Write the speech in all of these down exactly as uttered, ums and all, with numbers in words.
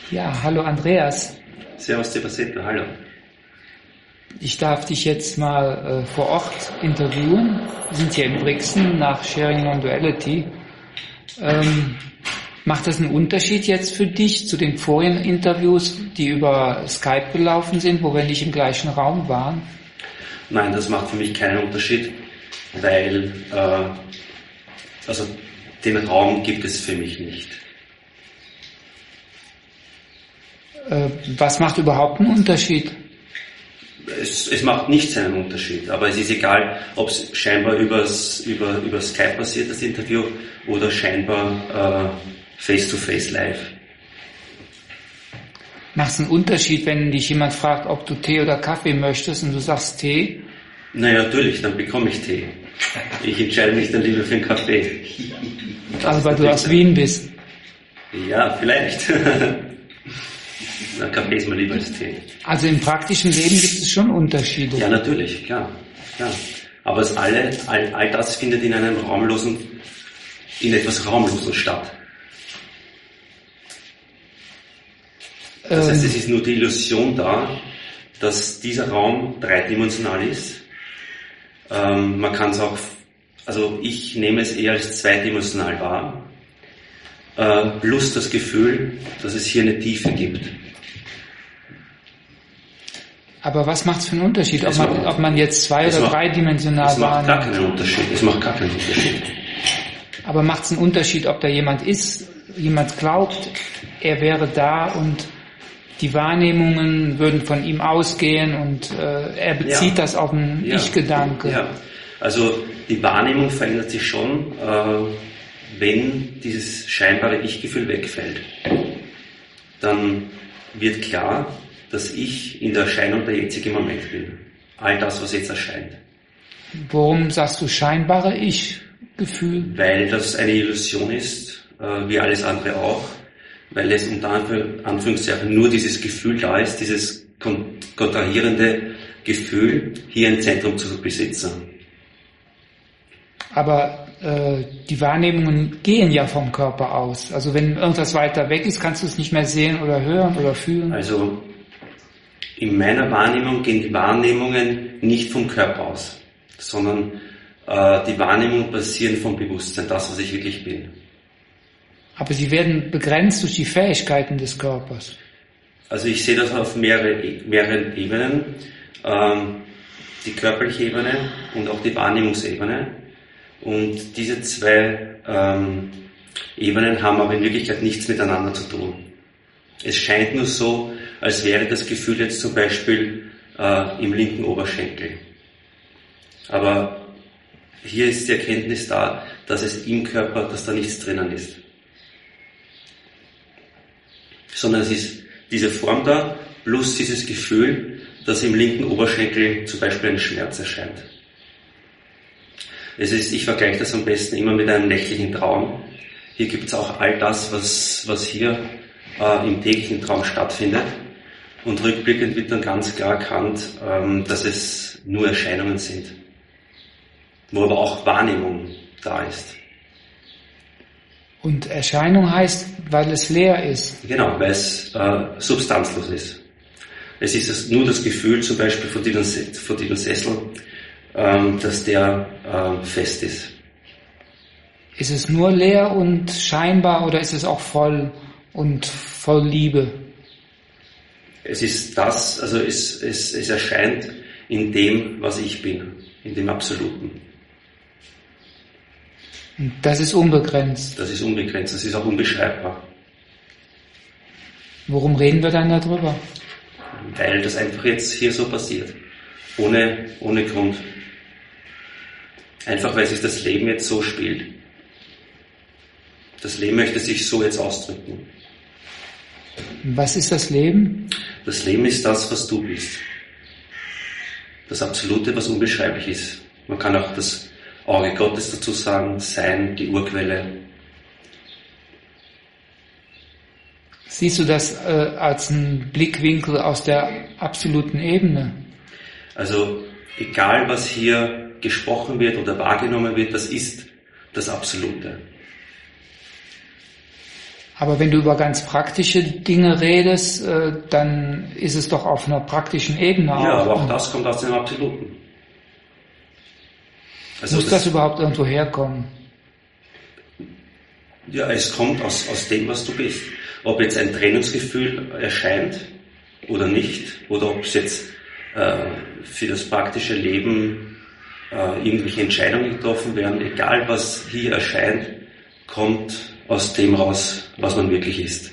Ja, hallo Andreas. Servus Sebastian, hallo. Ich darf dich jetzt mal äh, vor Ort interviewen. Wir sind hier in Brixen nach Sharing Non-Duality. Ähm, macht das einen Unterschied jetzt für dich zu den vorigen Interviews, die über Skype gelaufen sind, wo wir nicht im gleichen Raum waren? Nein, das macht für mich keinen Unterschied, weil äh, also den Raum gibt es für mich nicht. Äh, was macht überhaupt einen Unterschied? Es, es macht nicht seinen Unterschied, aber es ist egal, ob es scheinbar übers, über, über Skype passiert, das Interview, oder scheinbar äh, face-to-face live. Macht es einen Unterschied, wenn dich jemand fragt, ob du Tee oder Kaffee möchtest und du sagst Tee? Naja, natürlich, dann bekomme ich Tee. Ich entscheide mich dann lieber für einen Kaffee. Also weil du aus Wien bist? Ja, vielleicht. Na, Kaffee ist mir lieber als Tee. Also im praktischen Leben gibt es schon Unterschiede? Ja, natürlich, klar. klar. Aber es alle, all, all das findet in einem raumlosen, in etwas Raumlosen statt. Das heißt, es ist nur die Illusion da, dass dieser Raum dreidimensional ist. Ähm, man kann es auch, also ich nehme es eher als zweidimensional wahr, äh, plus das Gefühl, dass es hier eine Tiefe gibt. Aber was macht es für einen Unterschied, ob man, ob man jetzt zwei- oder macht, dreidimensional wahrnimmt? Es macht gar keinen Unterschied. Es macht gar keinen Unterschied. Aber macht es einen Unterschied, ob da jemand ist, jemand glaubt, er wäre da und die Wahrnehmungen würden von ihm ausgehen und äh, er bezieht ja. das auf einen ja. Ich-Gedanke. Ja, also die Wahrnehmung verändert sich schon, äh, wenn dieses scheinbare Ich-Gefühl wegfällt. Dann wird klar, dass ich in der Erscheinung der jetzige Moment bin. All das, was jetzt erscheint. Warum sagst du scheinbare Ich-Gefühl? Weil das eine Illusion ist, äh, wie alles andere auch. Weil es unter Anführungszeichen nur dieses Gefühl da ist, dieses kon- kontrahierende Gefühl, hier ein Zentrum zu besitzen. Aber äh, die Wahrnehmungen gehen ja vom Körper aus. Also wenn irgendwas weiter weg ist, kannst du es nicht mehr sehen oder hören oder fühlen. Also in meiner Wahrnehmung gehen die Wahrnehmungen nicht vom Körper aus, sondern äh, die Wahrnehmungen basieren vom Bewusstsein, das, was ich wirklich bin. Aber sie werden begrenzt durch die Fähigkeiten des Körpers. Also ich sehe das auf mehrere, mehreren Ebenen. Ähm, die körperliche Ebene und auch die Wahrnehmungsebene. Und diese zwei ähm, Ebenen haben aber in Wirklichkeit nichts miteinander zu tun. Es scheint nur so, als wäre das Gefühl jetzt zum Beispiel äh, im linken Oberschenkel. Aber hier ist die Erkenntnis da, dass es im Körper, dass da nichts drinnen ist. Sondern es ist diese Form da, plus dieses Gefühl, dass im linken Oberschenkel zum Beispiel ein Schmerz erscheint. Es ist, ich vergleiche das am besten immer mit einem nächtlichen Traum. Hier gibt es auch all das, was, was hier äh, im täglichen Traum stattfindet. Und rückblickend wird dann ganz klar erkannt, ähm, dass es nur Erscheinungen sind. Wo aber auch Wahrnehmung da ist. Und Erscheinung heißt, weil es leer ist. Genau, weil es äh, substanzlos ist. Es ist es nur das Gefühl, zum Beispiel von diesem, von diesem Sessel, ähm, dass der äh, fest ist. Ist es nur leer und scheinbar oder ist es auch voll und voll Liebe? Es ist das, also es, es, es erscheint in dem, was ich bin, in dem Absoluten. Das ist unbegrenzt. Das ist unbegrenzt, das ist auch unbeschreibbar. Worum reden wir dann darüber? Weil das einfach jetzt hier so passiert. Ohne, ohne Grund. Einfach weil sich das Leben jetzt so spielt. Das Leben möchte sich so jetzt ausdrücken. Was ist das Leben? Das Leben ist das, was du bist. Das Absolute, was unbeschreiblich ist. Man kann auch das Auge Gottes dazu sagen, Sein, die Urquelle. Siehst du das äh, als einen Blickwinkel aus der absoluten Ebene? Also egal, was hier gesprochen wird oder wahrgenommen wird, das ist das Absolute. Aber wenn du über ganz praktische Dinge redest, äh, dann ist es doch auf einer praktischen Ebene. Ja, auch. aber auch das kommt aus dem Absoluten. Also Muss das, das überhaupt irgendwo herkommen? ja, es kommt aus, aus dem, was du bist. Ob jetzt ein Trennungsgefühl erscheint oder nicht, oder ob es jetzt äh, für das praktische Leben äh, irgendwelche Entscheidungen getroffen werden, egal was hier erscheint, kommt aus dem raus, was man wirklich ist.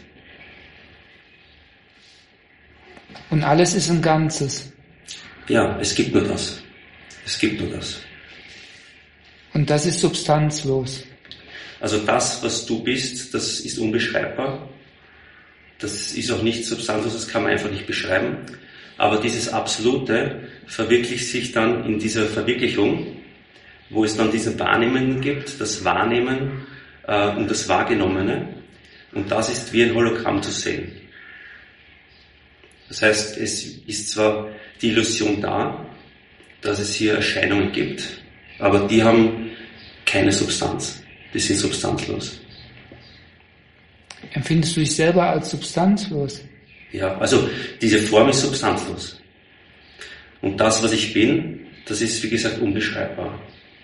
Und alles ist ein Ganzes. Ja, es gibt nur das. Es gibt nur das. Und das ist substanzlos. Also das, was du bist, das ist unbeschreibbar. Das ist auch nicht substanzlos, das kann man einfach nicht beschreiben. Aber dieses Absolute verwirklicht sich dann in dieser Verwirklichung, wo es dann diese Wahrnehmungen gibt, das Wahrnehmen äh, und das Wahrgenommene. Und das ist wie ein Hologramm zu sehen. Das heißt, es ist zwar die Illusion da, dass es hier Erscheinungen gibt, aber die haben keine Substanz. Die sind substanzlos. Empfindest du dich selber als substanzlos? Ja, also diese Form ist substanzlos. Und das, was ich bin, das ist, wie gesagt, unbeschreibbar.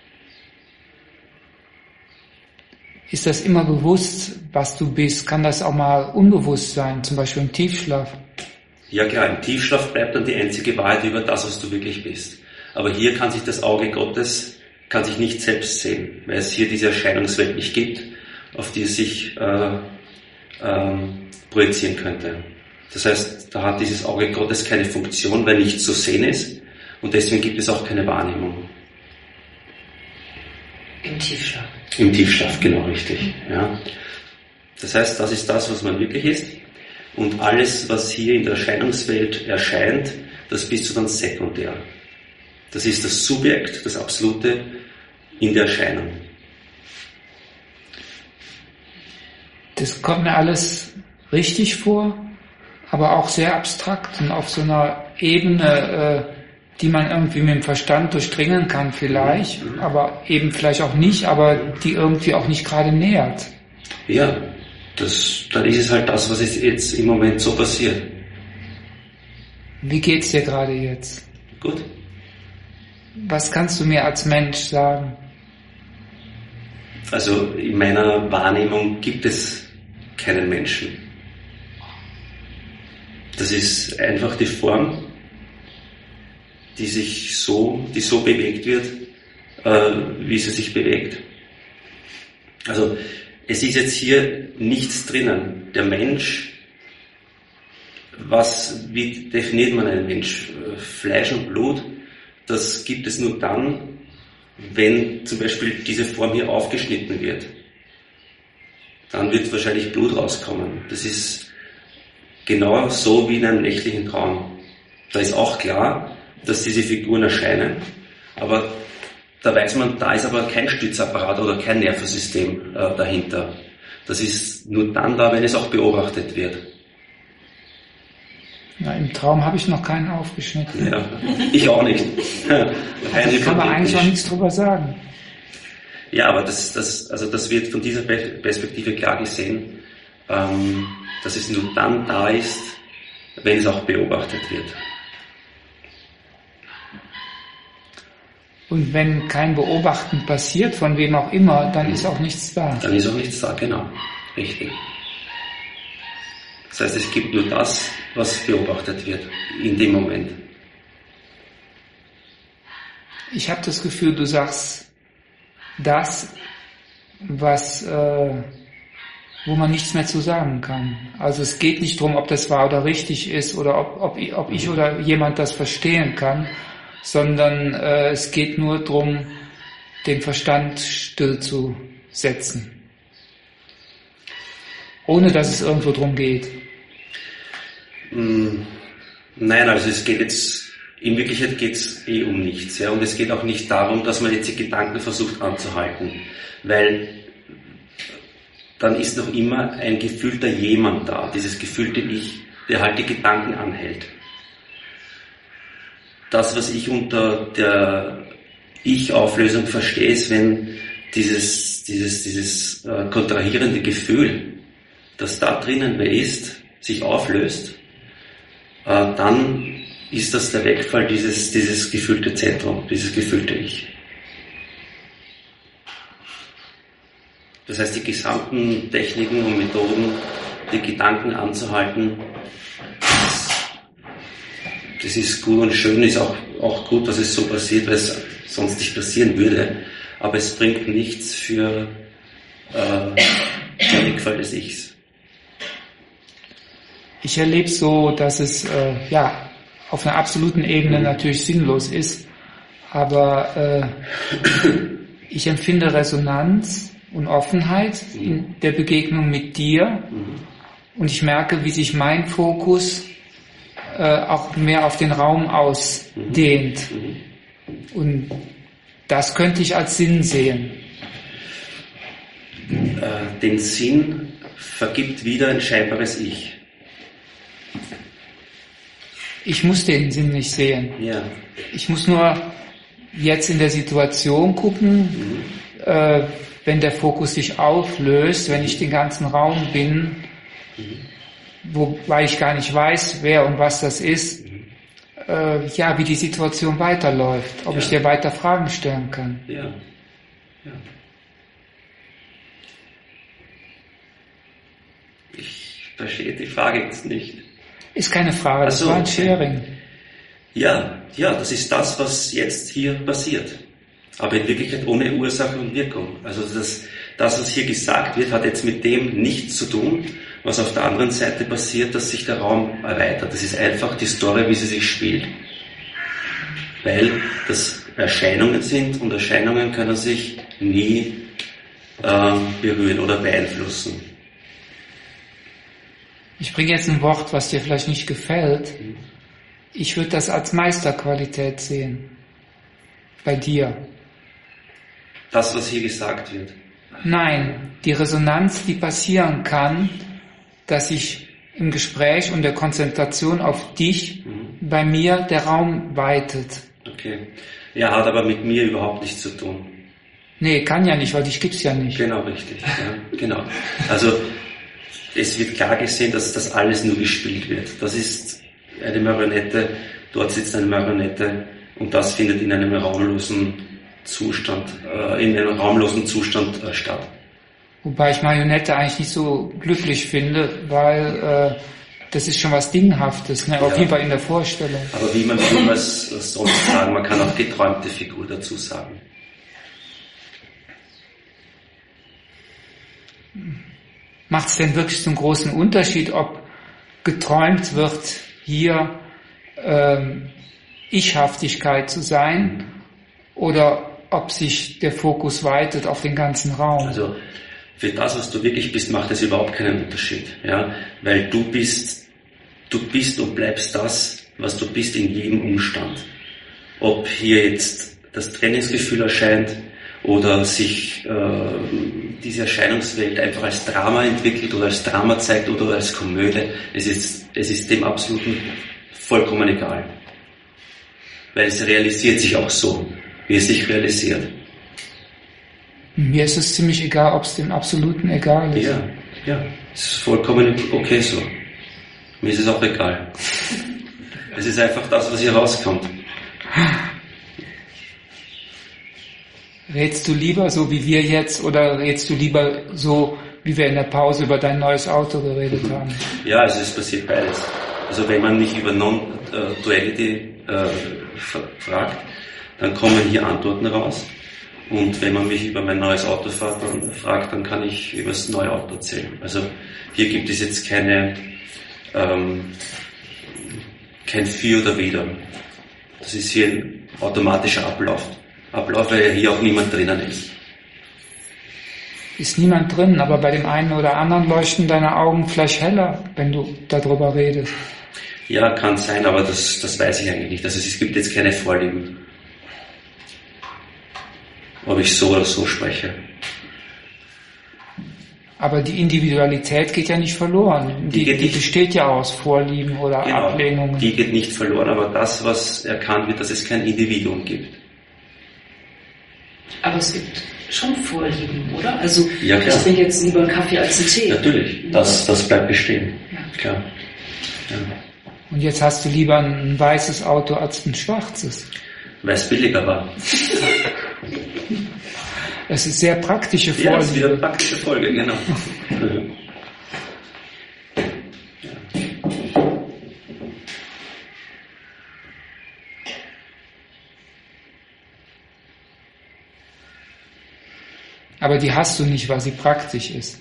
Ist das immer bewusst, was du bist? Kann das auch mal unbewusst sein, zum Beispiel im Tiefschlaf? Ja klar, im Tiefschlaf bleibt dann die einzige Wahrheit über das, was du wirklich bist. Aber hier kann sich das Auge Gottes kann sich nicht selbst sehen, weil es hier diese Erscheinungswelt nicht gibt, auf die es sich äh, ähm, projizieren könnte. Das heißt, da hat dieses Auge Gottes keine Funktion, weil nichts zu sehen ist und deswegen gibt es auch keine Wahrnehmung. Im Tiefschlaf. Im Tiefschlaf, genau, richtig. Ja. Das heißt, das ist das, was man wirklich ist und alles, was hier in der Erscheinungswelt erscheint, das bist du dann sekundär. Das ist das Subjekt, das Absolute in der Erscheinung. Das kommt mir alles richtig vor, aber auch sehr abstrakt und auf so einer Ebene, äh, die man irgendwie mit dem Verstand durchdringen kann vielleicht, mhm. aber eben vielleicht auch nicht, aber die irgendwie auch nicht gerade nähert. Ja, das, dann ist es halt das, was jetzt im Moment so passiert. Wie geht's dir gerade jetzt? Gut. Was kannst du mir als Mensch sagen? Also in meiner Wahrnehmung gibt es keinen Menschen. Das ist einfach die Form, die sich so, die so bewegt wird, äh, wie sie sich bewegt. Also es ist jetzt hier nichts drinnen. Der Mensch, was, wie definiert man einen Mensch? Fleisch und Blut, das gibt es nur dann, wenn zum Beispiel diese Form hier aufgeschnitten wird. Dann wird wahrscheinlich Blut rauskommen. Das ist genau so wie in einem nächtlichen Traum. Da ist auch klar, dass diese Figuren erscheinen, aber da weiß man, da ist aber kein Stützapparat oder kein Nervensystem äh, dahinter. Das ist nur dann da, wenn es auch beobachtet wird. Na, im Traum habe ich noch keinen aufgeschnitten. Ja, ich auch nicht. Da kann man eigentlich auch nichts drüber sagen. Ja, aber das, das, also das wird von dieser Perspektive klar gesehen, ähm, dass es nur dann da ist, wenn es auch beobachtet wird. Und wenn kein Beobachten passiert, von wem auch immer, dann ist auch nichts da. Dann ist auch nichts da, genau. Richtig. Das heißt, es gibt nur das, was beobachtet wird in dem Moment. Ich habe das Gefühl, du sagst das, was, äh, wo man nichts mehr zu sagen kann. Also es geht nicht darum, ob das wahr oder richtig ist oder ob, ob, ich, ob ich oder jemand das verstehen kann, sondern äh, es geht nur darum, den Verstand still zu setzen. Ohne dass es irgendwo drum geht. Nein, also es geht jetzt, in Wirklichkeit geht es eh um nichts. Ja? Und es geht auch nicht darum, dass man jetzt die Gedanken versucht anzuhalten, weil dann ist noch immer ein gefühlter Jemand da, dieses gefühlte Ich, der halt die Gedanken anhält. Das, was ich unter der Ich-Auflösung verstehe, ist, wenn dieses, dieses, dieses äh, kontrahierende Gefühl, dass da drinnen wer ist, sich auflöst, äh, dann ist das der Wegfall dieses, dieses gefühlte Zentrum, dieses gefühlte Ich. Das heißt, die gesamten Techniken und Methoden, die Gedanken anzuhalten, das, das ist gut und schön, ist auch, auch gut, dass es so passiert, weil es sonst nicht passieren würde. Aber es bringt nichts für äh, den Wegfall des Ichs. Ich erlebe so, dass es äh, ja auf einer absoluten Ebene natürlich sinnlos ist, aber äh, ich empfinde Resonanz und Offenheit in der Begegnung mit dir und ich merke, wie sich mein Fokus äh, auch mehr auf den Raum ausdehnt und das könnte ich als Sinn sehen. Äh, den Sinn vergibt wieder ein scheinbares Ich. Ich muss den Sinn nicht sehen. Ja. Ich muss nur jetzt in der Situation gucken, mhm. äh, wenn der Fokus sich auflöst, wenn ich den ganzen Raum bin, mhm. wobei ich gar nicht weiß, wer und was das ist, mhm. äh, ja, wie die Situation weiterläuft, ob ja. ich dir weiter Fragen stellen kann. Ja. Ja. Ich verstehe die Frage jetzt nicht. Ist keine Frage, das so, war ein Sharing. Ja, ja, das ist das, was jetzt hier passiert. Aber in Wirklichkeit ohne Ursache und Wirkung. Also das, das, was hier gesagt wird, hat jetzt mit dem nichts zu tun, was auf der anderen Seite passiert, dass sich der Raum erweitert. Das ist einfach die Story, wie sie sich spielt. Weil das Erscheinungen sind und Erscheinungen können sich nie äh, berühren oder beeinflussen. Ich bringe jetzt ein Wort, was dir vielleicht nicht gefällt. Ich würde das als Meisterqualität sehen. Bei dir. Das, was hier gesagt wird? Nein, die Resonanz, die passieren kann, dass sich im Gespräch und der Konzentration auf dich mhm. bei mir der Raum weitet. Okay. Ja, hat aber mit mir überhaupt nichts zu tun. Nee, kann ja nicht, weil dich gibt's ja nicht. Genau, richtig. Ja, genau. Also, es wird klar gesehen, dass das alles nur gespielt wird. Das ist eine Marionette, dort sitzt eine Marionette und das findet in einem raumlosen Zustand, äh, in einem raumlosen Zustand äh, statt. Wobei ich Marionette eigentlich nicht so glücklich finde, weil äh, das ist schon was Dinghaftes, ne? Ja. Auf jeden Fall in der Vorstellung. Aber wie man will es sonst sagen, man kann auch geträumte Figur dazu sagen. Macht es denn wirklich so einen großen Unterschied, ob geträumt wird, hier ähm, Ichhaftigkeit zu sein oder ob sich der Fokus weitet auf den ganzen Raum? Also für das, was du wirklich bist, macht es überhaupt keinen Unterschied, ja, weil du bist, du bist und bleibst das, was du bist in jedem Umstand. Ob hier jetzt das Trennungsgefühl erscheint oder sich äh, diese Erscheinungswelt einfach als Drama entwickelt oder als Drama zeigt oder als Komödie, es ist, es ist dem Absoluten vollkommen egal. Weil es realisiert sich auch so, wie es sich realisiert. Mir ist es ziemlich egal, ob es dem Absoluten egal ist. Ja, ja, es ist vollkommen okay so. Mir ist es auch egal. Es ist einfach das, was hier rauskommt. Redst du lieber so wie wir jetzt oder redst du lieber so, wie wir in der Pause über dein neues Auto geredet haben? Ja, also es passiert beides. Also wenn man mich über Non-Duality äh, fragt, dann kommen hier Antworten raus. Und wenn man mich über mein neues Auto fragt, dann kann ich über das neue Auto erzählen. Also hier gibt es jetzt keine ähm, kein Für oder Wider. Das ist hier ein automatischer Ablauf. Ablauf, weil ja hier auch niemand drinnen ist. Ist niemand drin, aber bei dem einen oder anderen leuchten deine Augen vielleicht heller, wenn du darüber redest. Ja, kann sein, aber das, das weiß ich eigentlich nicht. Also es gibt jetzt keine Vorlieben, ob ich so oder so spreche. Aber die Individualität geht ja nicht verloren. Die, die, die nicht, besteht ja aus Vorlieben oder genau, Ablehnungen. Die geht nicht verloren, aber das, was erkannt wird, dass es kein Individuum gibt. Aber es gibt. schon Vorlieben, oder? Also ja, ich trinke jetzt lieber einen Kaffee als einen Tee. Natürlich, das, das bleibt bestehen. Ja. Klar. Ja. Und jetzt hast du lieber ein weißes Auto als ein schwarzes. Weil es billiger war. Das ist sehr praktische Folge. Ja, das ist wieder eine praktische Folge, genau. Aber die hast du nicht, weil sie praktisch ist.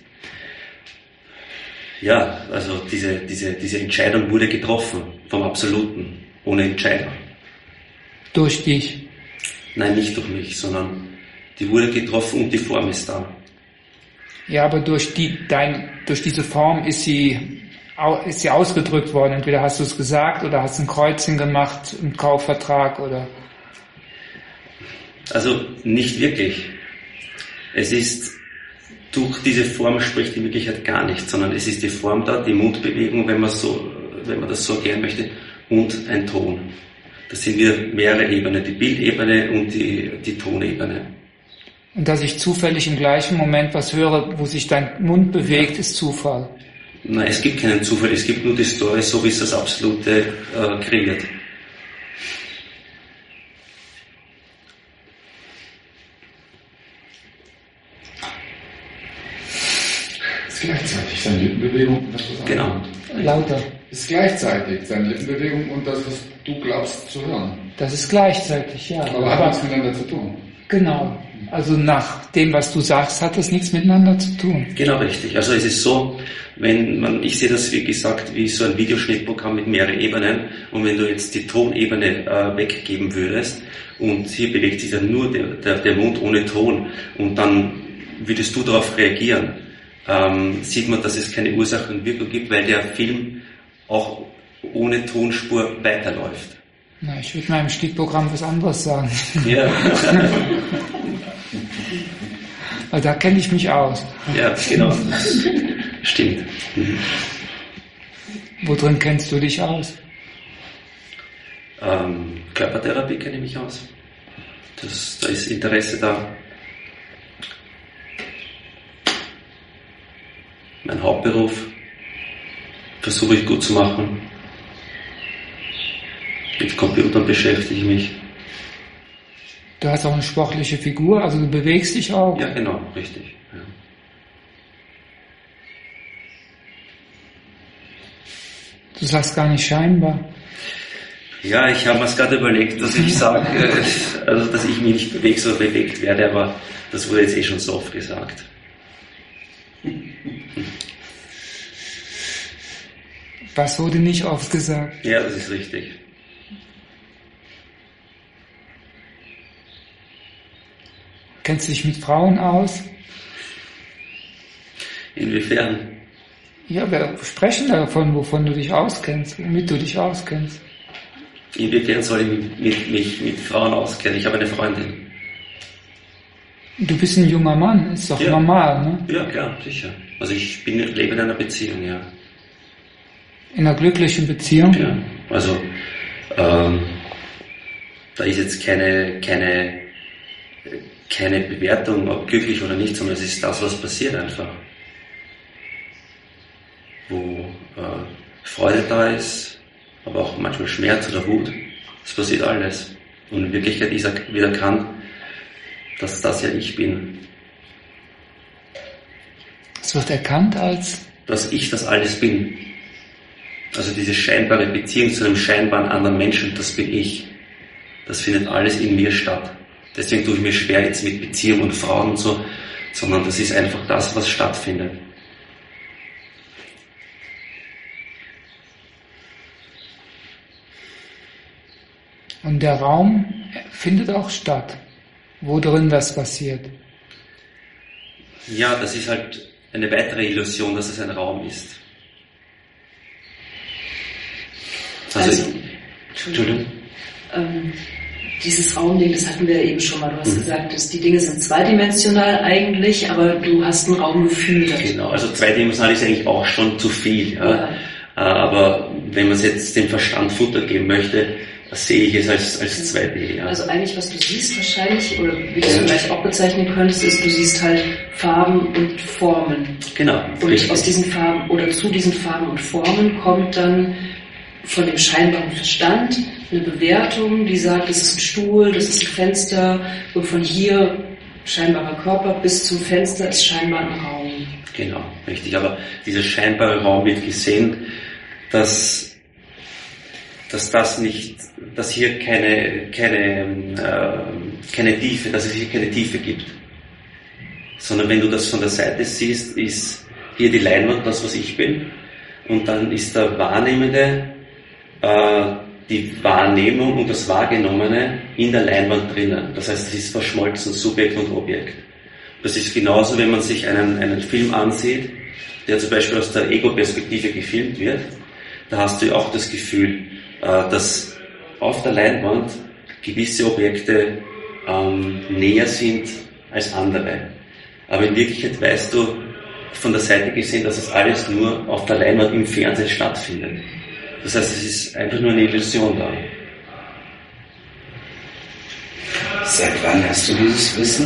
Ja, also diese, diese, diese Entscheidung wurde getroffen vom Absoluten, ohne Entscheidung. Durch dich? Nein, nicht durch mich, sondern die wurde getroffen und die Form ist da. Ja, aber durch die, dein, durch diese Form ist sie, ist sie ausgedrückt worden. Entweder hast du es gesagt oder hast ein Kreuzchen gemacht, einen Kaufvertrag oder... Also nicht wirklich. Es ist, durch diese Form spricht die Wirklichkeit gar nicht, sondern es ist die Form da, die Mundbewegung, wenn man so, wenn man das so gern möchte, und ein Ton. Das sind wieder mehrere Ebenen, die Bildebene und die, die Tonebene. Und dass ich zufällig im gleichen Moment was höre, wo sich dein Mund bewegt, ist Zufall. Nein, es gibt keinen Zufall, es gibt nur die Story, so wie es das Absolute äh, kreiert. Ist gleichzeitig seine Lippenbewegung und das, was er Genau. anhört. Lauter. Ist gleichzeitig seine Lippenbewegung und das, was du glaubst zu hören. Das ist gleichzeitig, ja. Aber hat nichts miteinander zu tun. Genau. Also nach dem, was du sagst, hat das nichts miteinander zu tun. Genau, richtig. Also es ist so, wenn man, ich sehe das wie gesagt wie so ein Videoschnittprogramm mit mehreren Ebenen, und wenn du jetzt die Tonebene äh, weggeben würdest und hier bewegt sich dann nur der, der, der Mund ohne Ton und dann würdest du darauf reagieren, ähm, sieht man, dass es keine Ursache und Wirkung gibt, weil der Film auch ohne Tonspur weiterläuft. Na, ich würde meinem Schnittprogramm was anderes sagen. Ja. Weil da kenne ich mich aus. Ja, genau. Stimmt. Mhm. Wo drin kennst du dich aus? Ähm, Körpertherapie kenne ich mich aus. Das, da ist Interesse da. Mein Hauptberuf versuche ich gut zu machen. Mit Computern beschäftige ich mich. Du hast auch eine sportliche Figur, also du bewegst dich auch. Ja, genau, richtig. Ja. Du sagst gar nicht scheinbar. Ja, ich habe mir es gerade überlegt, dass ich sage, äh, also dass ich mich nicht bewege, so bewegt werde, aber das wurde jetzt eh schon so oft gesagt. Was wurde nicht oft gesagt? Ja, das ist richtig. Kennst du dich mit Frauen aus? Inwiefern? Ja, wir sprechen davon, wovon du dich auskennst, womit du dich auskennst. Inwiefern soll ich mich mit, mich mit Frauen auskennen? Ich habe eine Freundin. Du bist ein junger Mann, ist doch Ja. normal, ne? Ja, klar, sicher. Also ich bin, lebe in einer Beziehung, ja. In einer glücklichen Beziehung. Ja. Also ähm, da ist jetzt keine, keine, keine Bewertung, ob glücklich oder nicht, sondern es ist das, was passiert einfach. Wo äh, Freude da ist, aber auch manchmal Schmerz oder Wut. Es passiert alles. Und in Wirklichkeit ist er wieder erkannt, dass das ja ich bin. Es wird erkannt als... Dass ich das alles bin. Also diese scheinbare Beziehung zu einem scheinbaren anderen Menschen, das bin ich. Das findet alles in mir statt. Deswegen tue ich mir schwer jetzt mit Beziehung und Frauen und so, sondern das ist einfach das, was stattfindet. Und der Raum findet auch statt, wo drin das passiert. Ja, das ist halt eine weitere Illusion, dass es ein Raum ist. Also, Also, Entschuldigung. Ähm, dieses Raumding, das hatten wir eben schon mal. Du hast Mhm. gesagt, dass die Dinge sind zweidimensional eigentlich, aber du hast ein Raumgefühl dazu. Genau, also zweidimensional ist eigentlich auch schon zu viel. Ja. Ja. Aber wenn man es jetzt dem Verstand Futter geben möchte, sehe ich es als, als zwei D. Ja. Also eigentlich, was du siehst wahrscheinlich, oder wie du es vielleicht auch bezeichnen könntest, ist, du siehst halt Farben und Formen. Genau. Und richtig. aus diesen Farben oder zu diesen Farben und Formen kommt dann von dem scheinbaren Verstand eine Bewertung, die sagt, das ist ein Stuhl, das ist ein Fenster und von hier scheinbarer Körper bis zum Fenster ist scheinbar ein Raum. Genau, richtig. Aber dieser scheinbare Raum wird gesehen, dass, dass das nicht, dass hier keine, keine, äh, keine Tiefe, dass es hier keine Tiefe gibt. Sondern wenn du das von der Seite siehst, ist hier die Leinwand das, was ich bin. Und dann ist der Wahrnehmende, äh, die Wahrnehmung und das Wahrgenommene in der Leinwand drinnen. Das heißt, es ist verschmolzen, Subjekt und Objekt. Das ist genauso, wenn man sich einen, einen Film ansieht, der zum Beispiel aus der Ego-Perspektive gefilmt wird. Da hast du ja auch das Gefühl, äh, dass auf der Leinwand gewisse Objekte ähm, näher sind als andere. Aber in Wirklichkeit weißt du von der Seite gesehen, dass es alles nur auf der Leinwand im Fernsehen stattfindet. Das heißt, es ist einfach nur eine Illusion da. Seit wann hast du dieses Wissen?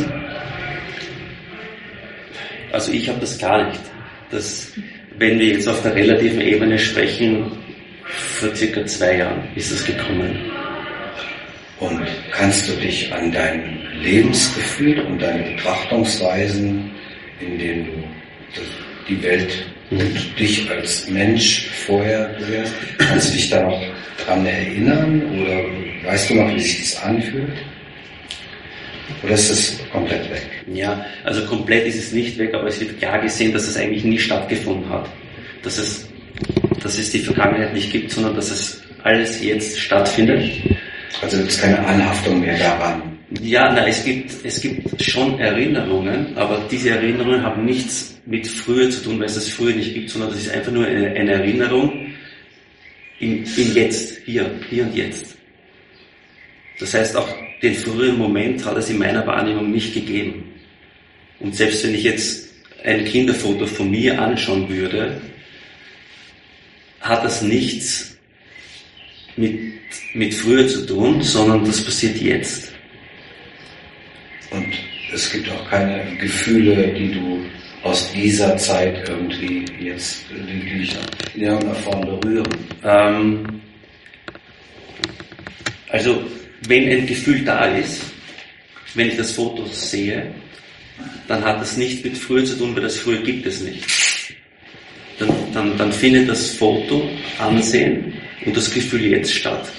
Also ich habe das gar nicht. Das, wenn wir jetzt auf der relativen Ebene sprechen, vor circa zwei Jahren ist es gekommen. Und kannst du dich an dein Lebensgefühl und deine Betrachtungsweisen, in denen du die Welt und dich als Mensch vorher gehörst, kannst du dich da noch dran erinnern oder weißt du noch, wie sich das anfühlt? Oder ist es komplett weg? Ja, also komplett ist es nicht weg, aber es wird klar gesehen, dass es eigentlich nie stattgefunden hat. Dass es, dass es die Vergangenheit nicht gibt, sondern dass es alles jetzt stattfindet. Also gibt es keine Anhaftung mehr daran? Ja, nein, es gibt, es gibt schon Erinnerungen, aber diese Erinnerungen haben nichts mit früher zu tun, weil es das früher nicht gibt, sondern das ist einfach nur eine, eine Erinnerung im, im Jetzt, hier, hier und jetzt. Das heißt, auch den früheren Moment hat es in meiner Wahrnehmung nicht gegeben. Und selbst wenn ich jetzt ein Kinderfoto von mir anschauen würde, hat das nichts mit, mit früher zu tun, sondern das passiert jetzt. Und es gibt auch keine Gefühle, die du aus dieser Zeit irgendwie jetzt, die dich in irgendeiner Form berühren? Ähm, also, wenn ein Gefühl da ist, wenn ich das Foto sehe, dann hat das nicht mit früher zu tun, weil das früher gibt es nicht. Dann, dann, dann findet das Foto, Ansehen und das Gefühl jetzt statt.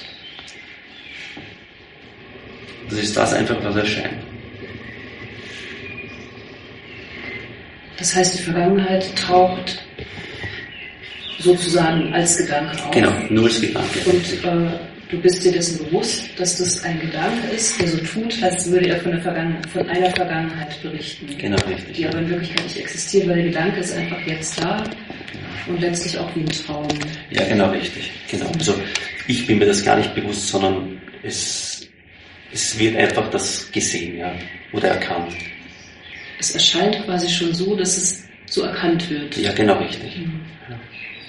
Das ist das einfach, was erscheint. Das heißt, die Vergangenheit taucht sozusagen als Gedanke auf. Genau, nur als Gedanke. Und äh, du bist dir dessen bewusst, dass das ein Gedanke ist, der so tut, als würde er von, der Vergangenheit, von einer Vergangenheit berichten. Genau, richtig. Die aber in Wirklichkeit nicht existiert, weil der Gedanke ist einfach jetzt da und letztlich auch wie ein Traum. Ja, genau, richtig. Genau. Also ich bin mir das gar nicht bewusst, sondern es, es wird einfach das gesehen, ja, oder erkannt. Es erscheint quasi schon so, dass es so erkannt wird. Ja, genau, richtig. Mhm. Ja.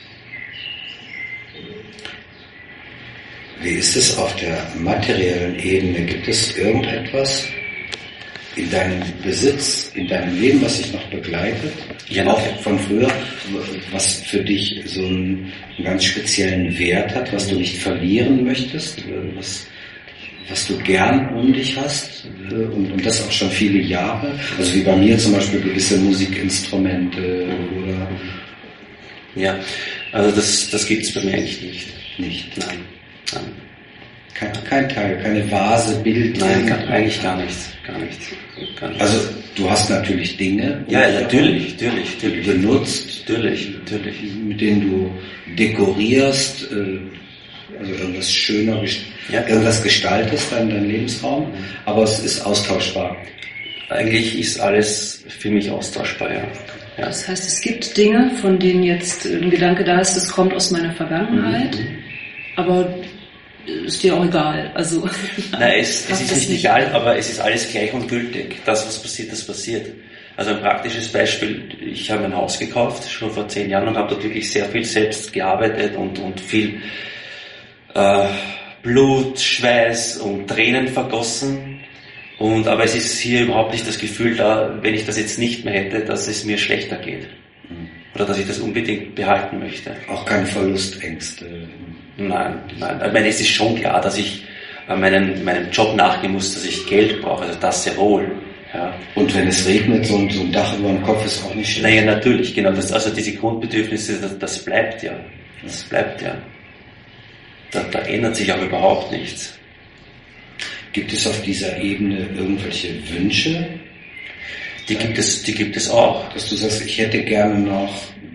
Wie ist es auf der materiellen Ebene? Gibt es irgendetwas in deinem Besitz, in deinem Leben, was dich noch begleitet? Ja, auch von früher, was für dich so einen, einen ganz speziellen Wert hat, was du nicht verlieren möchtest, was, was du gern um dich hast und, und das auch schon viele Jahre? Also wie bei mir zum Beispiel gewisse Musikinstrumente oder... Ja, also das, das gibt es bei mir eigentlich nicht. Nicht? Nein. Nein. Kein, kein Teil, keine Vase, Bild? Nein, gar, eigentlich gar nichts. Gar nichts. Gar nichts. Also du hast natürlich Dinge, ja, ja, natürlich, natürlich, die natürlich. du benutzt, Natürlich, natürlich. mit denen du dekorierst, also irgendwas schöner, Ja. irgendwas gestaltest, dein, dein Lebensraum, aber es ist austauschbar. Eigentlich ist alles für mich austauschbar, ja. Ja. Das heißt, es gibt Dinge, von denen jetzt ein Gedanke da ist, das kommt aus meiner Vergangenheit, Mhm. aber ist dir auch egal. Also, Nein, es, es ist das nicht egal, aber es ist alles gleich und gültig. Das, was passiert, das passiert. Also ein praktisches Beispiel, ich habe ein Haus gekauft, schon vor zehn Jahren und habe dort wirklich sehr viel selbst gearbeitet und, und viel äh, Blut, Schweiß und Tränen vergossen. Und, aber es ist hier überhaupt nicht das Gefühl da, wenn ich das jetzt nicht mehr hätte, dass es mir schlechter geht. Oder dass ich das unbedingt behalten möchte. Auch keine Verlustängste? Nein, nein. Ich meine, es ist schon klar, dass ich meinem, meinem Job nachgehen muss, dass ich Geld brauche. Also das sehr wohl. Ja. Und wenn es regnet, so ein, so ein Dach über dem Kopf ist auch nicht schlecht? Naja, natürlich, genau. Das, also diese Grundbedürfnisse, das, das bleibt ja. Das bleibt ja. Da, da ändert sich auch überhaupt nichts. Gibt es auf dieser Ebene irgendwelche Wünsche? Die gibt es, die gibt es auch. Dass du sagst, ich hätte gerne noch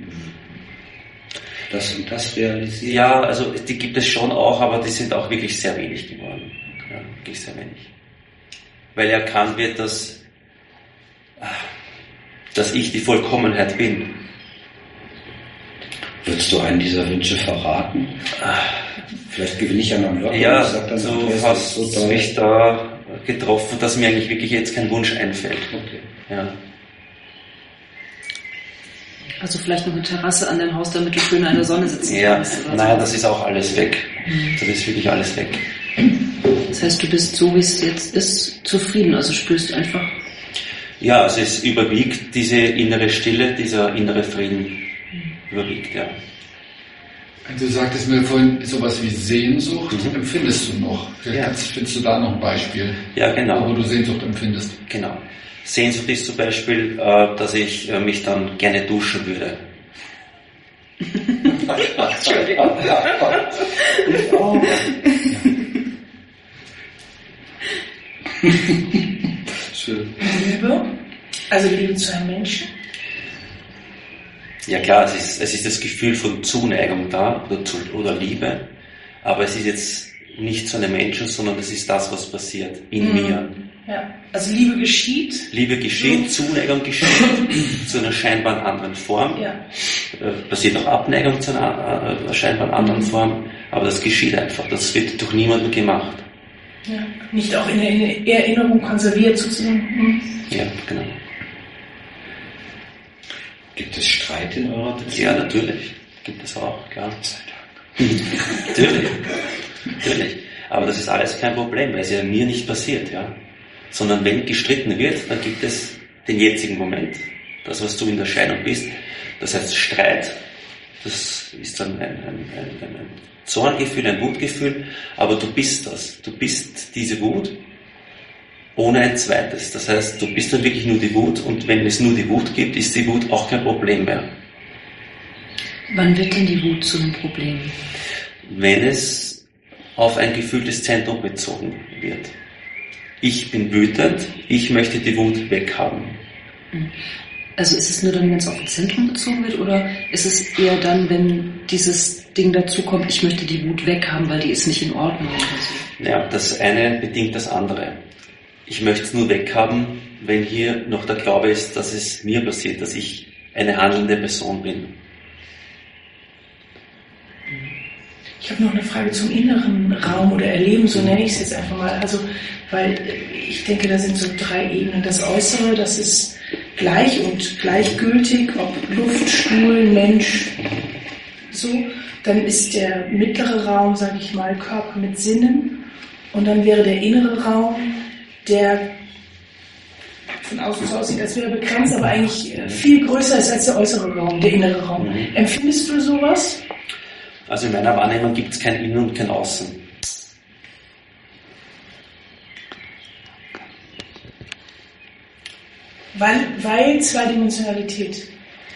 das und das realisiert? Ja, also die gibt es schon auch, aber die sind auch wirklich sehr wenig geworden. Ja, wirklich sehr wenig. Weil erkannt wird, dass, dass ich die Vollkommenheit bin. Würdest du einen dieser Wünsche verraten? Vielleicht gewinne ich ja noch einen Lotto. Ja, und sag dann, du ach, hast so mich da getroffen, dass mir eigentlich wirklich jetzt kein Wunsch einfällt. Okay. Ja. Also vielleicht noch eine Terrasse an deinem Haus, damit du schön in der Sonne sitzen Ja, kannst. Oder nein, so. das ist auch alles weg. Das ist wirklich alles weg. Das heißt, du bist so, wie es jetzt ist, zufrieden. Also spürst du einfach... Ja, also es überwiegt diese innere Stille, dieser innere Frieden überwiegt, ja. Du sagtest mir vorhin sowas wie Sehnsucht, Mhm. empfindest du noch? Vielleicht Ja. kannst- findest du da noch ein Beispiel, Ja, genau. wo du Sehnsucht empfindest? Genau. Sehnsucht ist zum Beispiel, äh, dass ich äh, mich dann gerne duschen würde. Entschuldigung. Schön. Liebe, also Liebe zu einem Menschen. Ja klar, es ist, es ist das Gefühl von Zuneigung da oder, zu, oder Liebe, aber es ist jetzt nicht zu einem Menschen, sondern es ist das, was passiert in Mhm. mir. Ja, also Liebe geschieht. Liebe geschieht, Mhm. Zuneigung geschieht zu einer scheinbar anderen Form. Ja. Äh, passiert auch Abneigung zu einer äh, scheinbar anderen Form, aber das geschieht einfach, das wird durch niemanden gemacht. Ja. Nicht auch in der in der Erinnerung konserviert sozusagen. Mhm. Ja, genau. Gibt es Streit in eurer Beziehung? Ja, natürlich. Gibt es auch, klar. natürlich. Natürlich. Aber das ist alles kein Problem, weil es ja mir nicht passiert, ja. Sondern wenn gestritten wird, dann gibt es den jetzigen Moment, das, was du in der Scheidung bist. Das heißt Streit, das ist dann ein, ein, ein, ein Zorngefühl, ein Wutgefühl, aber du bist das. Du bist diese Wut ohne ein zweites. Das heißt, du bist dann wirklich nur die Wut und wenn es nur die Wut gibt, ist die Wut auch kein Problem mehr. Wann wird denn die Wut zu einem Problem? Wenn es auf ein gefühltes Zentrum bezogen wird. Ich bin wütend, ich möchte die Wut weghaben. Also ist es nur dann, wenn es auf ein Zentrum bezogen wird, oder ist es eher dann, wenn dieses Ding dazu kommt, ich möchte die Wut weghaben, weil die ist nicht in Ordnung oder so? Ja, das eine bedingt das andere. Ich möchte es nur weghaben, wenn hier noch der Glaube ist, dass es mir passiert, dass ich eine handelnde Person bin. Ich habe noch eine Frage zum inneren Raum oder Erleben, so nenne ich es jetzt einfach mal. Also, weil ich denke, da sind so drei Ebenen. Das Äußere, das ist gleich und gleichgültig, ob Luft, Stuhl, Mensch, so. Dann ist der mittlere Raum, sage ich mal, Körper mit Sinnen. Und dann wäre der innere Raum, der von außen so aussieht, als wäre er begrenzt, aber eigentlich viel größer ist als der äußere Raum, der innere Raum. Mhm. Empfindest du sowas? Also in meiner Wahrnehmung gibt es kein Innen und kein Außen. Weil, weil Zweidimensionalität.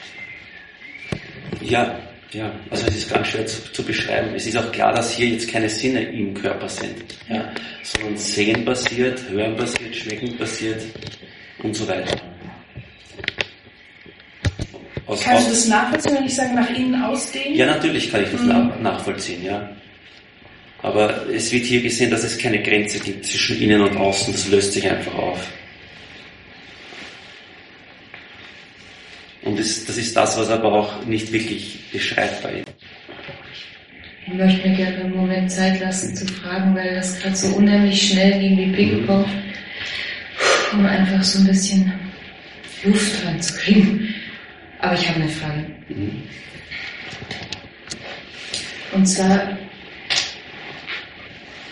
Ja, ja, also es ist ganz schwer zu, zu beschreiben. Es ist auch klar, dass hier jetzt keine Sinne im Körper sind, ja, sondern Sehen passiert, Hören passiert, Schmecken passiert und so weiter. Aus, Kannst du aus, das nachvollziehen, wenn ich sage, nach innen ausdehnen? ja, natürlich kann ich das Mhm. nach, nachvollziehen, ja. Aber es wird hier gesehen, dass es keine Grenze gibt zwischen Innen und Außen. Das löst sich einfach auf. Und das, das ist das, was aber auch nicht wirklich beschreibbar ist. Ich möchte mir gerne einen Moment Zeit lassen zu fragen, weil das gerade so unheimlich schnell ging wie Ping-Pong, um einfach so ein bisschen Luft reinzukriegen. Aber ich habe eine Frage. Mhm. Und zwar,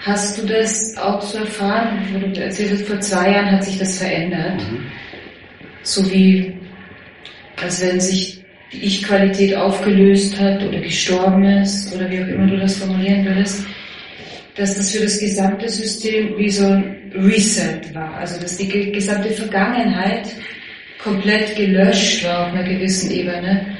Hast du das auch so erfahren, wo du erzählt hast, vor zwei Jahren hat sich das verändert? Mhm. So wie, als wenn sich die Ich-Qualität aufgelöst hat oder gestorben ist oder wie auch immer du das formulieren würdest, dass das für das gesamte System wie so ein Reset war, also dass die gesamte Vergangenheit komplett gelöscht war auf einer gewissen Ebene,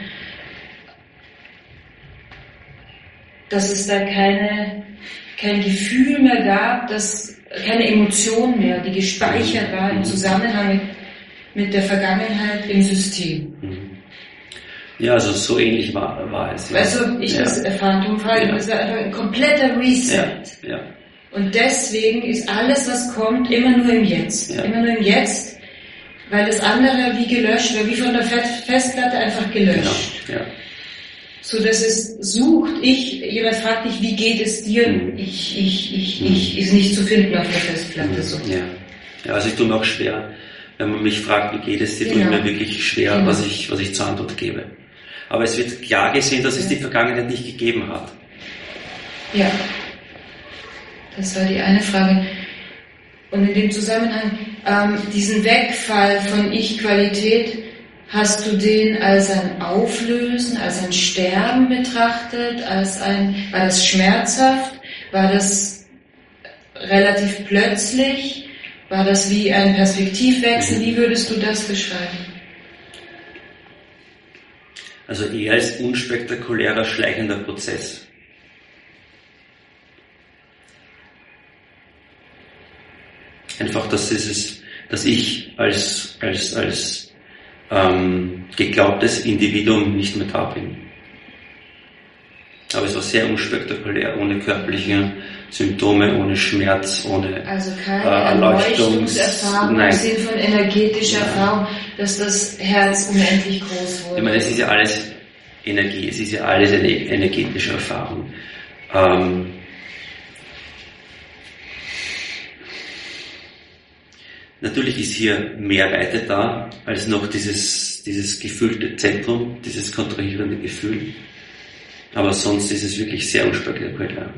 dass es da keine, kein Gefühl mehr gab, dass keine Emotion mehr, die gespeichert war im Zusammenhang mit, mit der Vergangenheit im System. Ja, also so ähnlich war, war es. Ja. Also ich ja. das erfahren, darum frage ich, ja. das war einfach ein kompletter Reset. Ja. Ja. Und deswegen ist alles, was kommt, immer nur im Jetzt. Ja. Immer nur im Jetzt, weil das andere wie gelöscht wird, wie von der Festplatte einfach gelöscht. Genau. Ja. So dass es sucht, ich, jemand fragt dich, wie geht es dir? Mhm. Ich, ich, ich, ich, ist nicht zu finden auf der Festplatte. So. Ja. Ja, also ich tue mir auch schwer, wenn man mich fragt, wie geht es dir, Genau. tue ich mir wirklich schwer, Genau. was ich, was ich zur Antwort gebe. Aber es wird klar gesehen, dass es die Vergangenheit nicht gegeben hat. Ja, das war die eine Frage. Und in dem Zusammenhang, ähm, diesen Wegfall von Ich-Qualität, hast du den als ein Auflösen, als ein Sterben betrachtet, als ein, war das schmerzhaft, war das relativ plötzlich, war das wie ein Perspektivwechsel, wie würdest du das beschreiben? Also eher als unspektakulärer, schleichender Prozess. Einfach, dass dieses, dass ich als, als, als ähm, geglaubtes Individuum nicht mehr da bin. Aber es war sehr unspektakulär, ohne körperliche Symptome, ohne Schmerz, ohne Also keine äh, Erleuchtungserfahrung Nein. im Sinn von energetischer Nein. Erfahrung, dass das Herz unendlich groß wurde. Ich meine, es ist ja alles Energie, es ist ja alles eine energetische Erfahrung. Ähm, natürlich ist hier mehr Weite da, als noch dieses, dieses gefühlte Zentrum, dieses kontrahierende Gefühl. Aber sonst ist es wirklich sehr unspektakulär.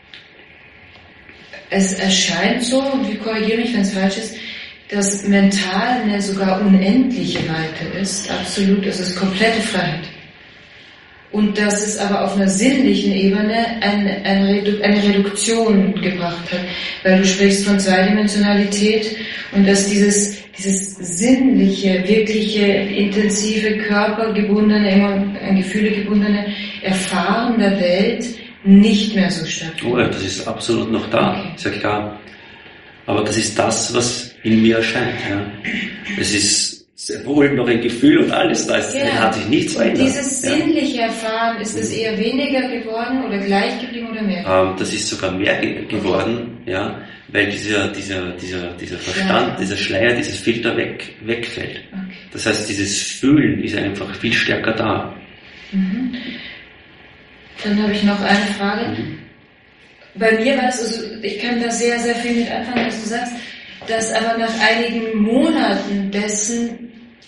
Es erscheint so, und ich korrigiere mich, wenn es falsch ist, dass mental eine sogar unendliche Weite ist, absolut, es ist komplette Freiheit. Und dass es aber auf einer sinnlichen Ebene eine, eine, Redu- eine Reduktion gebracht hat, weil du sprichst von Zweidimensionalität und dass dieses, dieses sinnliche, wirkliche, intensive, körpergebundene, an Gefühle gebundene Erfahren der Welt nicht mehr so stattfindet. Oh, das ist absolut noch da, Okay. ist ja klar. Aber das ist das, was in mir erscheint. Ja. Es ist sehr wohl noch ein Gefühl und alles da ist, Ja. hat sich nichts Und verändert. dieses ja. sinnliche Erfahren, ist es eher weniger geworden oder gleich geblieben oder mehr? Ähm, das ist sogar mehr ge- geworden, ja, weil dieser, dieser, dieser, dieser Verstand, Ja. dieser Schleier, dieses Filter weg, wegfällt. Okay. Das heißt, dieses Fühlen ist einfach viel stärker da. Mhm. Dann habe ich noch eine Frage. Mhm. Bei mir war es, also ich kann da sehr, sehr viel mit anfangen, was du sagst, dass aber nach einigen Monaten dessen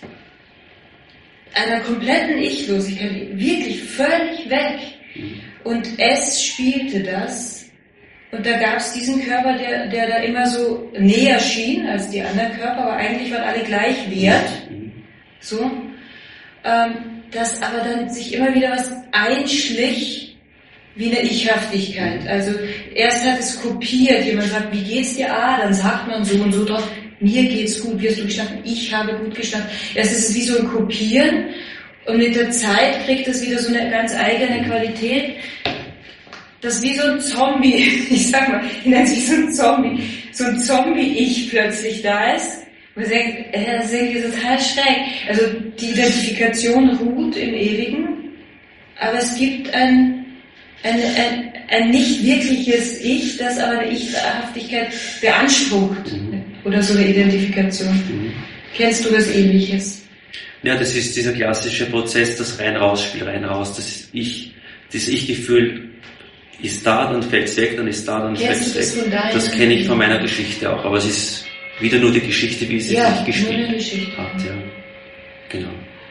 einer kompletten Ichlosigkeit, wirklich völlig weg. Und es spielte das. Und da gab es diesen Körper, der, der da immer so näher schien als die anderen Körper, aber eigentlich waren alle gleich wert. So. Ähm, dass aber dann sich immer wieder was einschlich, wie eine Ichhaftigkeit. Also erst hat es kopiert, jemand sagt, wie geht's dir? Ah, dann sagt man so und so drauf, mir geht's gut, wie hast du geschlafen? Ich habe gut geschlafen. Erst ist es wie so ein Kopieren und mit der Zeit kriegt es wieder so eine ganz eigene Qualität, dass wie so ein Zombie, ich sag mal, ich nenne es wie so ein Zombie, so ein Zombie-Ich plötzlich da ist. Man denkt, äh, das ist irgendwie total schräg. Also die Identifikation ruht im Ewigen, aber es gibt ein, ein, ein, ein nicht wirkliches Ich, das aber eine Ich-Haftigkeit beansprucht. Mhm. Oder so eine Identifikation. Mhm. Kennst du das Ähnliches? Ja, das ist dieser klassische Prozess, das Rein-Raus-Spiel, Rein-Raus, das ist Ich, das Ich-Gefühl ist da, dann fällt es weg, dann ist da, dann fällt Kennst du das es weg. von deiner- Das kenne ich von meiner Geschichte auch, aber es ist wieder nur die Geschichte, wie sie Ja, sich nur gespielt eine Geschichte. hat. Ja. Genau.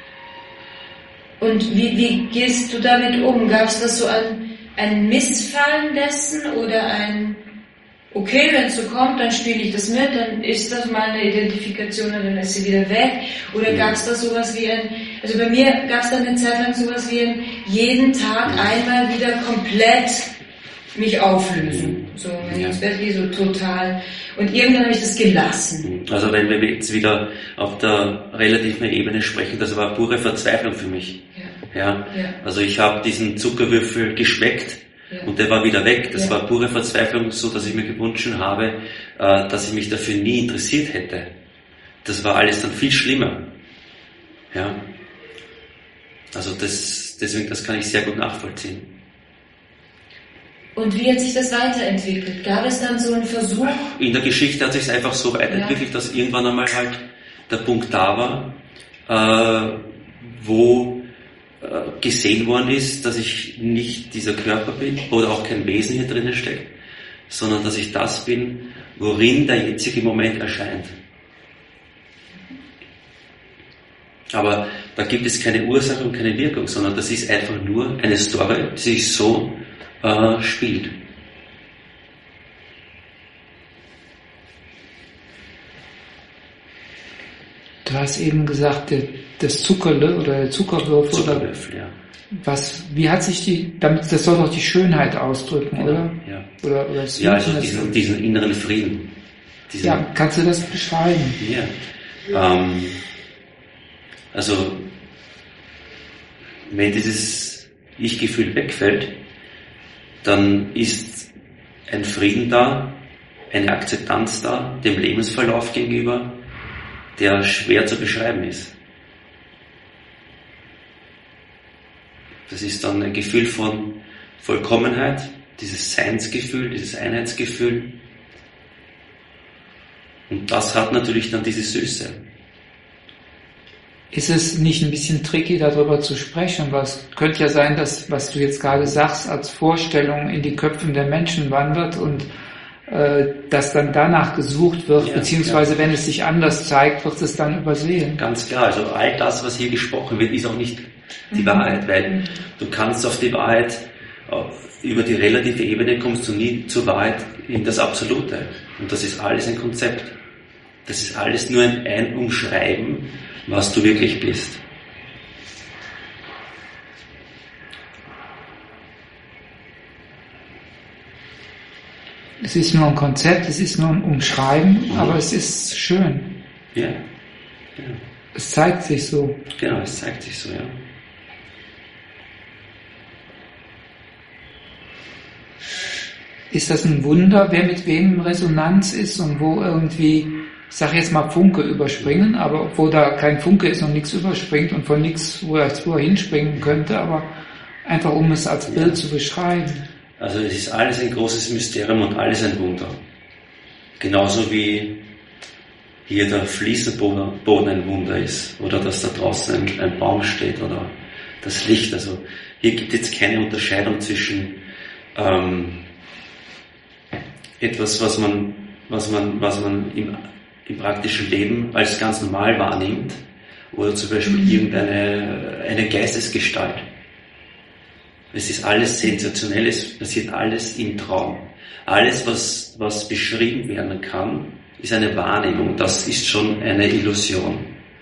Und wie, wie gehst du damit um? Gab es das so ein, ein Missfallen dessen oder ein, okay, wenn es so kommt, dann spiele ich das mit, dann ist das mal eine Identifikation und dann ist sie wieder weg. Oder Mhm. gab es da sowas wie ein, also bei mir gab es dann eine Zeit lang sowas wie ein, jeden Tag einmal wieder komplett mich auflösen. So, wenn ich ins Bett gehe, so total. Und irgendwann habe ich das gelassen. Also wenn wir jetzt wieder auf der relativen Ebene sprechen, das war pure Verzweiflung für mich. Ja. Ja? Ja. Also ich habe diesen Zuckerwürfel geschmeckt Ja. und der war wieder weg. Das Ja. war pure Verzweiflung, so dass ich mir gewünscht habe, äh, dass ich mich dafür nie interessiert hätte. Das war alles dann viel schlimmer. Ja? Also das, deswegen, das kann ich sehr gut nachvollziehen. Und wie hat sich das weiterentwickelt? Gab es dann so einen Versuch? In der Geschichte hat sich es einfach so weiterentwickelt, Ja. dass irgendwann einmal halt der Punkt da war, äh, wo äh, gesehen worden ist, dass ich nicht dieser Körper bin oder auch kein Wesen hier drinnen steckt, sondern dass ich das bin, worin der jetzige Moment erscheint. Aber da gibt es keine Ursache und keine Wirkung, sondern das ist einfach nur eine Story, die sich so äh, spielt. Du hast eben gesagt, der, das Zuckerle oder der Zuckerwürfel, Zuckerwürfel, ja. oder was, wie hat sich die, damit, das soll doch die Schönheit ausdrücken, Genau, oder? ja. Oder, oder das Ja, also Süße, diesen, das- diesen inneren Frieden. Diesen, ja, kannst du das beschreiben? Ja. Ähm, also, wenn dieses Ich-Gefühl wegfällt, dann ist ein Frieden da, eine Akzeptanz da, dem Lebensverlauf gegenüber, der schwer zu beschreiben ist. Das ist dann ein Gefühl von Vollkommenheit, dieses Seinsgefühl, dieses Einheitsgefühl. Und das hat natürlich dann diese Süße. Ist es nicht ein bisschen tricky, darüber zu sprechen? Weil es könnte ja sein, dass, was du jetzt gerade sagst, als Vorstellung in die Köpfen der Menschen wandert und äh, dass dann danach gesucht wird, Ja, beziehungsweise ja. wenn es sich anders zeigt, wird es dann übersehen. Ganz klar, also all das, was hier gesprochen wird, ist auch nicht die Wahrheit, weil du kannst auf die Wahrheit, auf, über die relative Ebene kommst du nie zur Wahrheit in das Absolute. Und das ist alles ein Konzept. Das ist alles nur ein, ein Umschreiben, was du wirklich bist. Es ist nur ein Konzept, es ist nur ein Umschreiben, Mhm. aber es ist schön. Ja, ja. Es zeigt sich so. Genau, es zeigt sich so, ja. Ist das ein Wunder, wer mit wem in Resonanz ist und wo irgendwie, ich sage jetzt mal Funke überspringen, aber wo da kein Funke ist und nichts überspringt und von nichts, wo er, wo er hinspringen könnte, aber einfach um es als Bild zu beschreiben. Also es ist alles ein großes Mysterium und alles ein Wunder. Genauso wie hier der Fliesenboden ein Wunder ist oder dass da draußen ein, ein Baum steht oder das Licht. Also hier gibt es jetzt keine Unterscheidung zwischen ähm, etwas, was man, was man, was man im, im praktischen Leben als ganz normal wahrnimmt oder zum Beispiel Mhm. irgendeine eine Geistesgestalt. Es ist alles sensationell, es passiert alles im Traum. Alles, was, was beschrieben werden kann, ist eine Wahrnehmung. Das ist schon eine Illusion.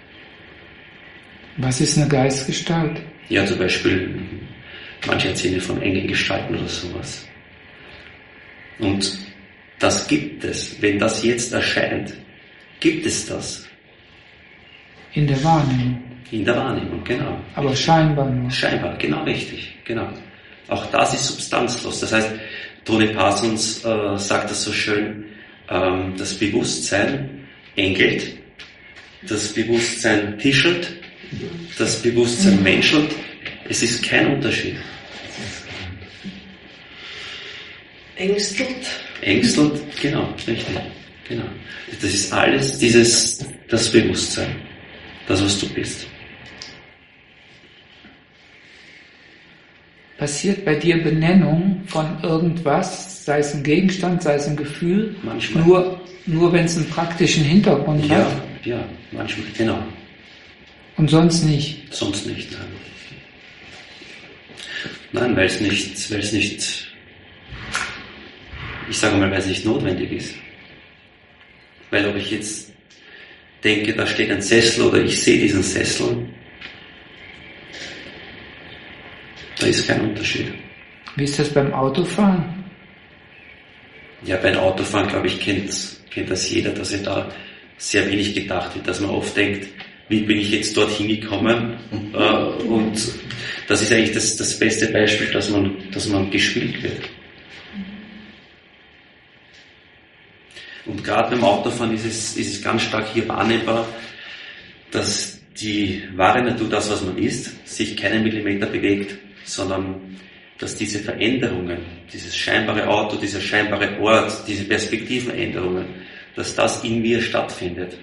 Was ist eine Geistgestalt? Ja, zum Beispiel, manche erzählen von Engelgestalten oder sowas. Und das gibt es. Wenn das jetzt erscheint, gibt es das. In der Wahrnehmung. In der Wahrnehmung, genau. Aber scheinbar nur. Scheinbar, genau richtig, genau. Auch das ist substanzlos. Das heißt, Tony Parsons äh, sagt das so schön, ähm, das Bewusstsein engelt, das Bewusstsein tischelt, das Bewusstsein menschelt. Es ist kein Unterschied. Ängstelt. Ängstelt, genau, richtig, genau. Das ist alles dieses, das Bewusstsein, das, was du bist. Passiert bei dir Benennung von irgendwas, sei es ein Gegenstand, sei es ein Gefühl, Manchmal. nur, nur wenn es einen praktischen Hintergrund Ja, hat ja, manchmal, genau. und sonst nicht? Sonst nicht, nein. Nein, weil es nicht, weil es nicht, Ich sage mal, weil es nicht notwendig ist. Weil ob ich jetzt denke, da steht ein Sessel oder ich sehe diesen Sessel, da ist kein Unterschied. Wie ist das beim Autofahren? Ja, beim Autofahren, glaube ich, kennt, kennt das jeder, dass er da sehr wenig gedacht wird, dass man oft denkt, wie bin ich jetzt dorthin gekommen? Mhm. Äh, und das ist eigentlich das, das beste Beispiel, dass man, dass man gespielt wird. Und gerade beim Autofahren ist es, ist es ganz stark hier wahrnehmbar, dass die wahre Natur, das was man ist, sich keinen Millimeter bewegt, sondern dass diese Veränderungen, dieses scheinbare Auto, dieser scheinbare Ort, diese Perspektivenänderungen, dass das in mir stattfindet.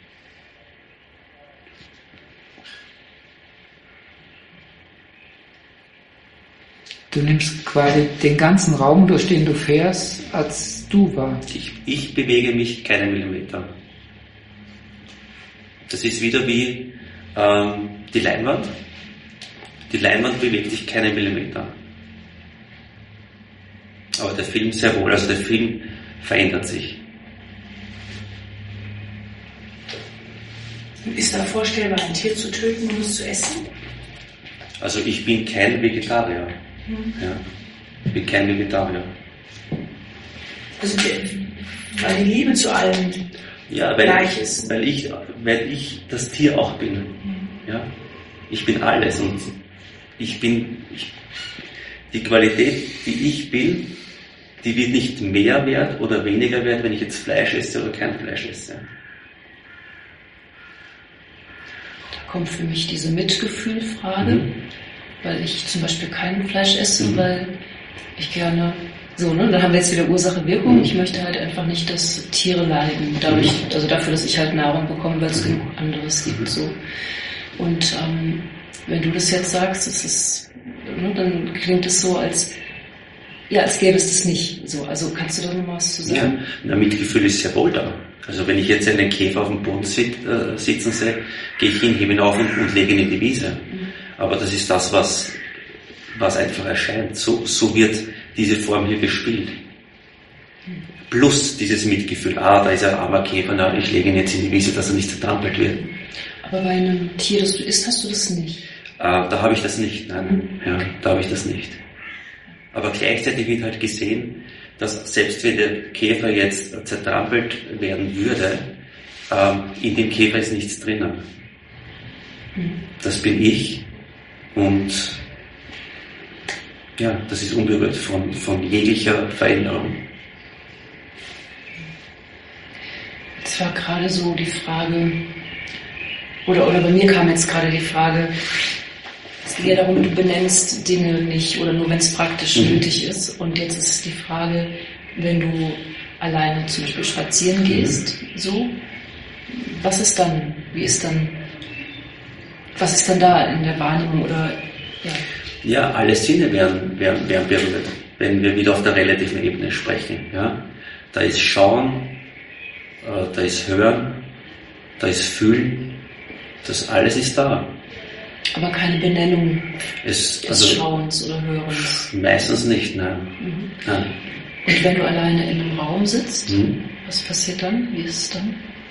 Du nimmst quasi den ganzen Raum, durch den du fährst, als du wahr. Ich, ich bewege mich keinen Millimeter. Das ist wieder wie ähm, die Leinwand. Die Leinwand bewegt sich keinen Millimeter. Aber der Film sehr wohl, also der Film verändert sich. Ist da vorstellbar, ein Tier zu töten, um es zu essen? Also ich bin kein Vegetarier. Hm. Ja, ich bin kein Vegetarier. Also weil die Liebe zu allem ja, weil, gleich ist. Weil ich, weil ich das Tier auch bin. Hm. Ja, ich bin alles und ich bin, ich, die Qualität, die ich bin, die wird nicht mehr wert oder weniger wert, wenn ich jetzt Fleisch esse oder kein Fleisch esse. Da kommt für mich diese Mitgefühlfrage, mhm. weil ich zum Beispiel kein Fleisch esse, mhm. weil ich gerne, so, ne, dann haben wir jetzt wieder Ursache-Wirkung. Mhm. Ich möchte halt einfach nicht, dass Tiere leiden, dadurch, mhm. also dafür, dass ich halt Nahrung bekomme, weil es mhm. genug anderes gibt, mhm. so. Und ähm, wenn du das jetzt sagst, das ist, ne, dann klingt es so, als ja, als gäbe es das nicht. So, also kannst du da noch was zu sagen? Ja, ein Mitgefühl ist sehr wohl da. Also wenn ich jetzt einen Käfer auf dem Boden sit, äh, sitzen sehe, gehe ich hin, hebe ihn auf und, und lege ihn in die Wiese. Mhm. Aber das ist das, was, was einfach erscheint. So, so wird diese Form hier gespielt. Mhm. Plus dieses Mitgefühl. Ah, da ist ein armer Käfer, na, ich lege ihn jetzt in die Wiese, dass er nicht zertrampelt wird. Aber bei einem Tier, das du isst, hast du das nicht? Äh, da habe ich das nicht, nein. Mhm. Ja, da habe ich das nicht. Aber gleichzeitig wird halt gesehen, dass selbst wenn der Käfer jetzt zertrampelt werden würde, ähm, in dem Käfer ist nichts drinnen. Das bin ich und ja, das ist unberührt von, von jeglicher Veränderung. Es war gerade so die Frage, oder, oder bei mir kam jetzt gerade die Frage, es geht ja darum, du benennst Dinge nicht oder nur wenn es praktisch mhm. nötig ist. Und jetzt ist die Frage, wenn du alleine zum Beispiel spazieren gehst, mhm. so, was ist dann, wie ist dann, was ist dann da in der Wahrnehmung oder, ja? Ja, alle Sinne werden, werden, werden berührt, wenn wir wieder auf der relativen Ebene sprechen, ja. Da ist Schauen, äh, da ist Hören, da ist Fühlen, das alles ist da. Aber keine Benennung es, des also, Schauens oder Hörens? Meistens nicht, nein. Mhm. nein. Und wenn du alleine in einem Raum sitzt, mhm. was passiert dann? Wie ist es dann?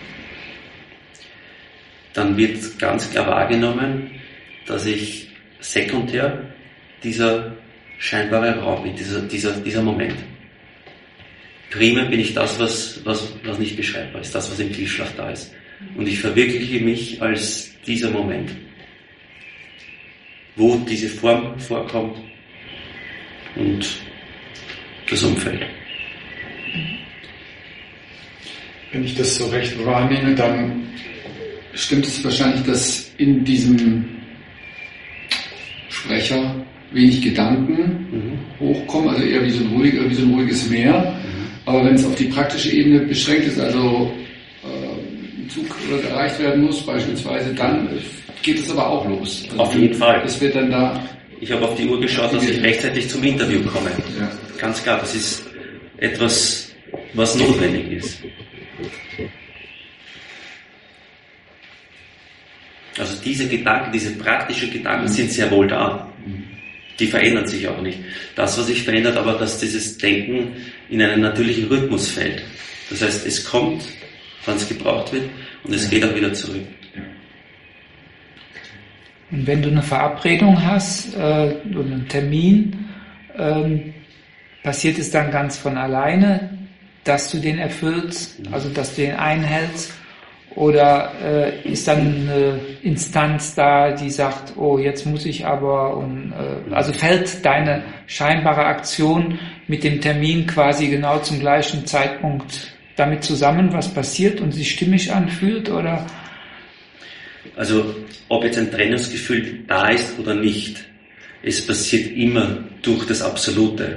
Dann wird ganz klar wahrgenommen, dass ich sekundär dieser scheinbare Raum bin, dieser, dieser, dieser Moment. Primär bin ich das, was, was, was nicht beschreibbar ist, das, was im Tiefschlaf da ist. Und ich verwirkliche mich als dieser Moment, wo diese Form vorkommt und das Umfeld. Wenn ich das so recht wahrnehme, dann stimmt es wahrscheinlich, dass in diesem Sprecher wenig Gedanken mhm. hochkommen, also eher wie so ein, ruhig, wie so ein ruhiges Meer. Mhm. Aber wenn es auf die praktische Ebene beschränkt ist, also äh, ein Zug erreicht werden muss beispielsweise, dann geht es aber auch los. Also auf jeden Fall. Das wird dann da. Ich habe auf die Uhr geschaut, dass ich rechtzeitig zum Interview komme. Ja. Ganz klar, das ist etwas, was notwendig ist. Also diese Gedanken, diese praktischen Gedanken sind sehr wohl da. Die verändern sich auch nicht. Das, was sich verändert, aber dass dieses Denken in einen natürlichen Rhythmus fällt. Das heißt, es kommt, wann es gebraucht wird, und es geht auch wieder zurück. Und wenn du eine Verabredung hast, äh, oder einen Termin, ähm, passiert es dann ganz von alleine, dass du den erfüllst, also dass du den einhältst? Oder äh, ist dann eine Instanz da, die sagt, oh, jetzt muss ich aber, und, äh, also fällt deine scheinbare Aktion mit dem Termin quasi genau zum gleichen Zeitpunkt damit zusammen, was passiert und sich stimmig anfühlt, oder? Also, ob jetzt ein Trennungsgefühl da ist oder nicht, es passiert immer durch das Absolute.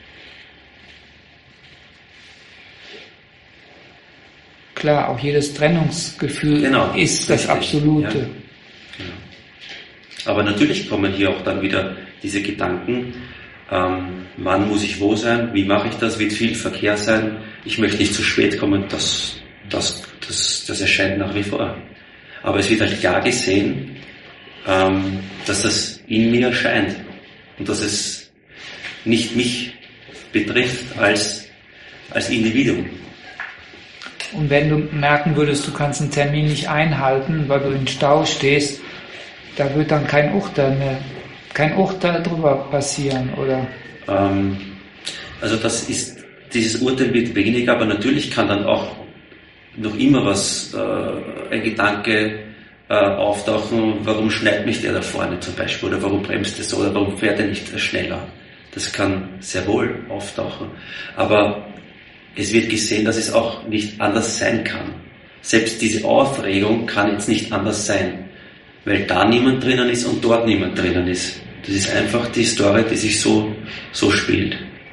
Klar, auch jedes Trennungsgefühl genau, ist das Absolute. Ja. Genau. Aber natürlich kommen hier auch dann wieder diese Gedanken, ähm, wann muss ich wo sein, wie mache ich das, wird viel Verkehr sein, ich möchte nicht zu spät kommen, das, das, das, das erscheint nach wie vor. Aber es wird halt klar gesehen, ähm, dass das in mir erscheint und dass es nicht mich betrifft als, als Individuum. Und wenn du merken würdest, du kannst einen Termin nicht einhalten, weil du in Stau stehst, da wird dann kein Urteil mehr, kein Urteil drüber passieren, oder? Ähm, also das ist, dieses Urteil wird weniger, aber natürlich kann dann auch noch immer was, äh, ein Gedanke äh, auftauchen, warum schneidet mich der da vorne zum Beispiel, oder warum bremst er so, oder warum fährt er nicht schneller. Das kann sehr wohl auftauchen. Aber es wird gesehen, dass es auch nicht anders sein kann. Selbst diese Aufregung kann jetzt nicht anders sein, weil da niemand drinnen ist und dort niemand drinnen ist. Das ist einfach die Story, die sich so, so spielt.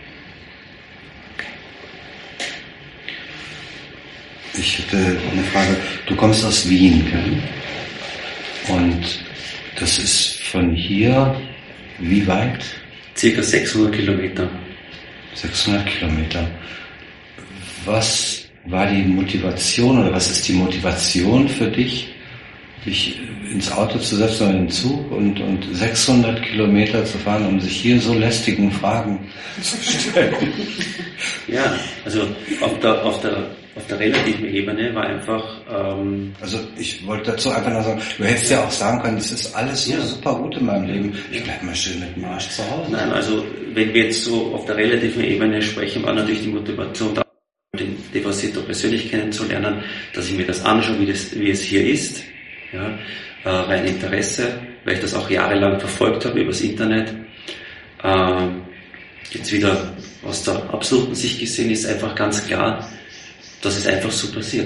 Ich hätte eine Frage. Du kommst aus Wien, gell? Und das ist von hier wie weit? Circa sechshundert Kilometer. sechshundert Kilometer. Was war die Motivation oder was ist die Motivation für dich, dich ins Auto zu setzen oder in den Zug und, und sechshundert Kilometer zu fahren, um sich hier so lästigen Fragen zu stellen? Ja, also auf der, auf der, auf der relativen Ebene war einfach... Ähm also ich wollte dazu einfach nur sagen, du hättest ja auch sagen können, das ist alles so ja. super gut in meinem Leben, ich bleib mal schön mit dem Arsch zu Hause. Nein, also wenn wir jetzt so auf der relativen Ebene sprechen, war natürlich die Motivation da, den Devasito persönlich kennenzulernen, dass ich mir das anschaue, wie, das, wie es hier ist, ja, äh, rein Interesse, weil ich das auch jahrelang verfolgt habe übers Internet. Äh, jetzt wieder aus der absoluten Sicht gesehen ist einfach ganz klar, dass es einfach so passiert.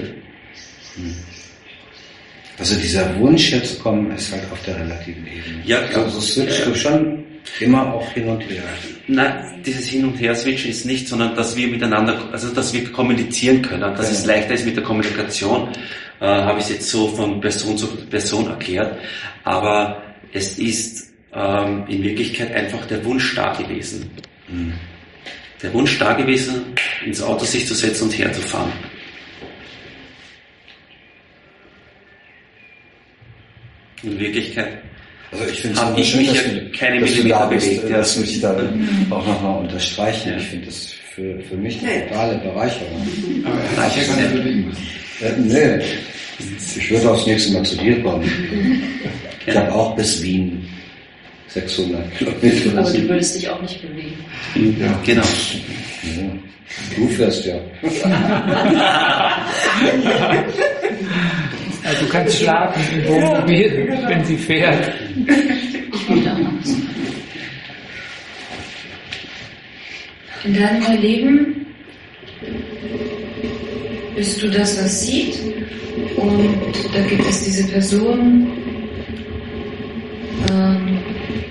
Also dieser Wunsch herzukommen ist halt auf der relativen Ebene. Ja, klar. Also switchst du schon immer auch hin und her. Nein, dieses Hin- und Her-Switchen ist nicht, sondern dass wir miteinander, also dass wir kommunizieren können, dass ja. es leichter ist mit der Kommunikation, äh, habe ich es jetzt so von Person zu Person erklärt, aber es ist ähm, in Wirklichkeit einfach der Wunsch da gewesen. Mhm. Der Wunsch da gewesen, ins Auto sich zu setzen und herzufahren. In Wirklichkeit also ich finde habe ich mich ja keine Millimeter bewegt. Ja. Das muss ich da mhm. auch nochmal unterstreichen. Ja. Ich finde das für, für mich eine totale Bereicherung. Aber er hat ja gar nicht bewegen müssen. Äh, nee, ich würde auch das nächste Mal zu dir kommen. Ich habe auch bis Wien sechshundert Kilometer. Aber du würdest dich auch nicht bewegen. Ja, genau. Ja. Du fährst ja. Also du kannst schlafen im Wohnmobil, wenn sie fährt. In deinem Erleben bist du das, was sieht, und da gibt es diese Person, ähm,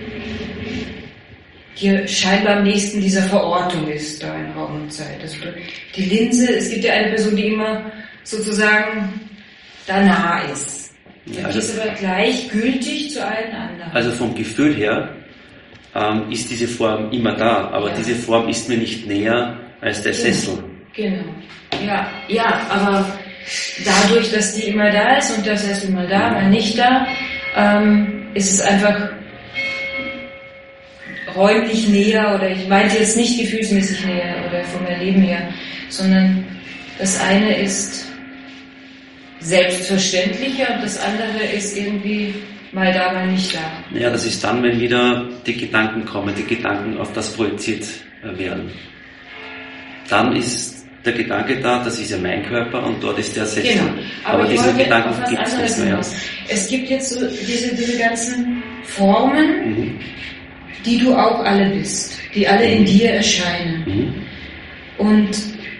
die scheinbar am nächsten dieser Verortung ist, da in Raum und Zeit. Also die Linse, es gibt ja eine Person, die immer sozusagen da nah ist. Die also, ist aber gleichgültig zu allen anderen. Also vom Gefühl her ähm, ist diese Form immer da, aber ja. diese Form ist mir nicht näher als der genau. Sessel. Genau. Ja, ja, aber dadurch, dass die immer da ist und das heißt immer da, mal nicht da, ähm, ist es einfach räumlich näher, oder ich meinte jetzt nicht gefühlsmäßig näher oder vom Erleben her, sondern das eine ist selbstverständlicher und das andere ist irgendwie mal da, mal nicht da. Ja, das ist dann, wenn wieder die Gedanken kommen, die Gedanken auf das projiziert werden. Dann ist der Gedanke da, das ist ja mein Körper und dort ist der selbst. Genau, aber, aber diese Gedanken auf was gibt es anderes nicht mehr. hinaus. Es gibt jetzt so diese, diese ganzen Formen, mhm. die du auch alle bist, die alle in dir erscheinen. Mhm. Und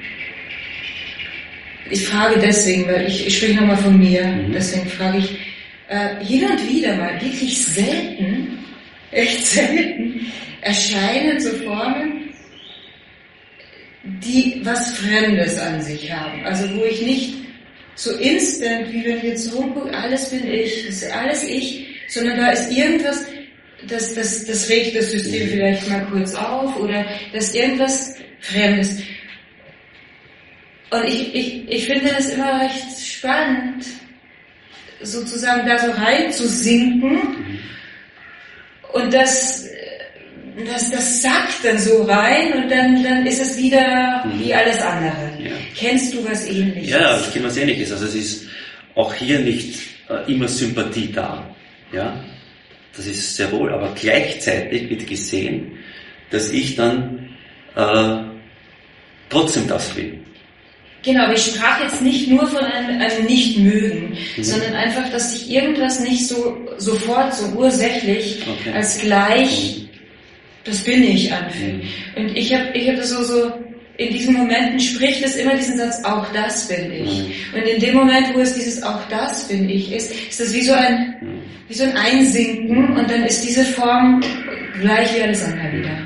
ich frage deswegen, weil ich, ich spreche nochmal von mir, mhm. deswegen frage ich, äh, hin und wieder mal, wirklich selten, echt selten, erscheinen so Formen, die was Fremdes an sich haben. Also wo ich nicht so instant, wie wenn ich jetzt so rumgucke, alles bin ich, das ist alles ich, sondern da ist irgendwas, das, das, das regt das System vielleicht mal kurz auf oder das ist irgendwas Fremdes. Und ich, ich, ich finde das immer recht spannend, sozusagen da so reinzusinken und das, das, das sackt dann so rein und dann, dann ist es wieder wie alles andere. Ja. Kennst du was Ähnliches? Ja, ich kenne was Ähnliches. Also es ist auch hier nicht äh, immer Sympathie da. Ja, das ist sehr wohl, aber gleichzeitig wird gesehen, dass ich dann äh, trotzdem das will. Genau, aber ich sprach jetzt nicht nur von einem, einem Nicht-Mögen, mhm. sondern einfach, dass sich irgendwas nicht so sofort, so ursächlich okay. als gleich, mhm. das bin ich, anfühlt. Mhm. Und ich habe ich hab das so, so, in diesen Momenten spricht es immer diesen Satz, auch das bin ich. Mhm. Und in dem Moment, wo es dieses auch das bin ich ist, ist das wie so ein, mhm. wie so ein Einsinken und dann ist diese Form gleich wie alles andere wieder.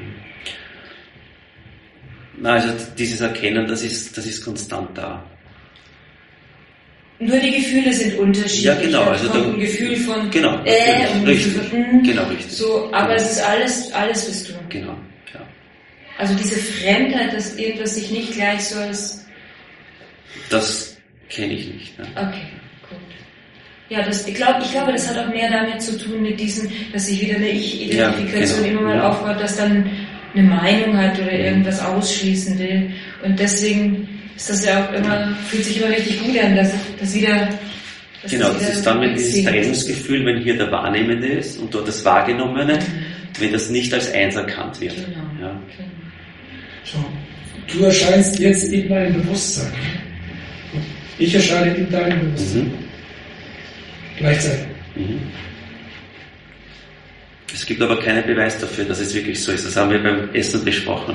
Na, also dieses Erkennen, das ist, das ist konstant da. Nur die Gefühle sind unterschiedlich. Ja, genau. Also ein Gefühl von genau, äh und richtig, von, genau, richtig. So, aber genau. Es ist alles, alles bist du. Genau, ja. Also diese Fremdheit, dass irgendwas sich nicht gleich so als... Das kenne ich nicht. Ne? Okay, gut. Ja, das, ich, glaub, ich glaube, das hat auch mehr damit zu tun, mit diesem, dass sich wieder eine Ich-Identifikation ja, genau. immer mal ja. aufbaut, dass dann eine Meinung hat oder irgendwas ausschließen will. Und deswegen ist das ja auch immer, fühlt sich immer richtig gut an, dass das wieder... Dass genau, das, das ist dann, wenn dieses Trennungsgefühl, wenn hier der Wahrnehmende ist und dort das Wahrgenommene, mhm. wenn das nicht als eins erkannt wird. Genau. Ja. Genau. So, du erscheinst jetzt in meinem Bewusstsein. Ich erscheine in deinem Bewusstsein. Mhm. Gleichzeitig. Mhm. Es gibt aber keinen Beweis dafür, dass es wirklich so ist. Das haben wir beim Essen besprochen.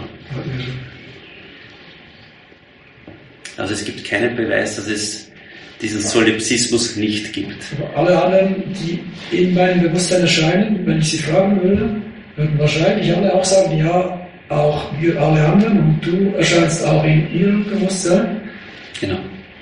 Also es gibt keinen Beweis, dass es diesen Solipsismus nicht gibt. Aber alle anderen, die in meinem Bewusstsein erscheinen, wenn ich sie fragen würde, würden wahrscheinlich alle auch sagen, ja, auch wir alle anderen und du erscheinst auch in ihrem Bewusstsein. Genau.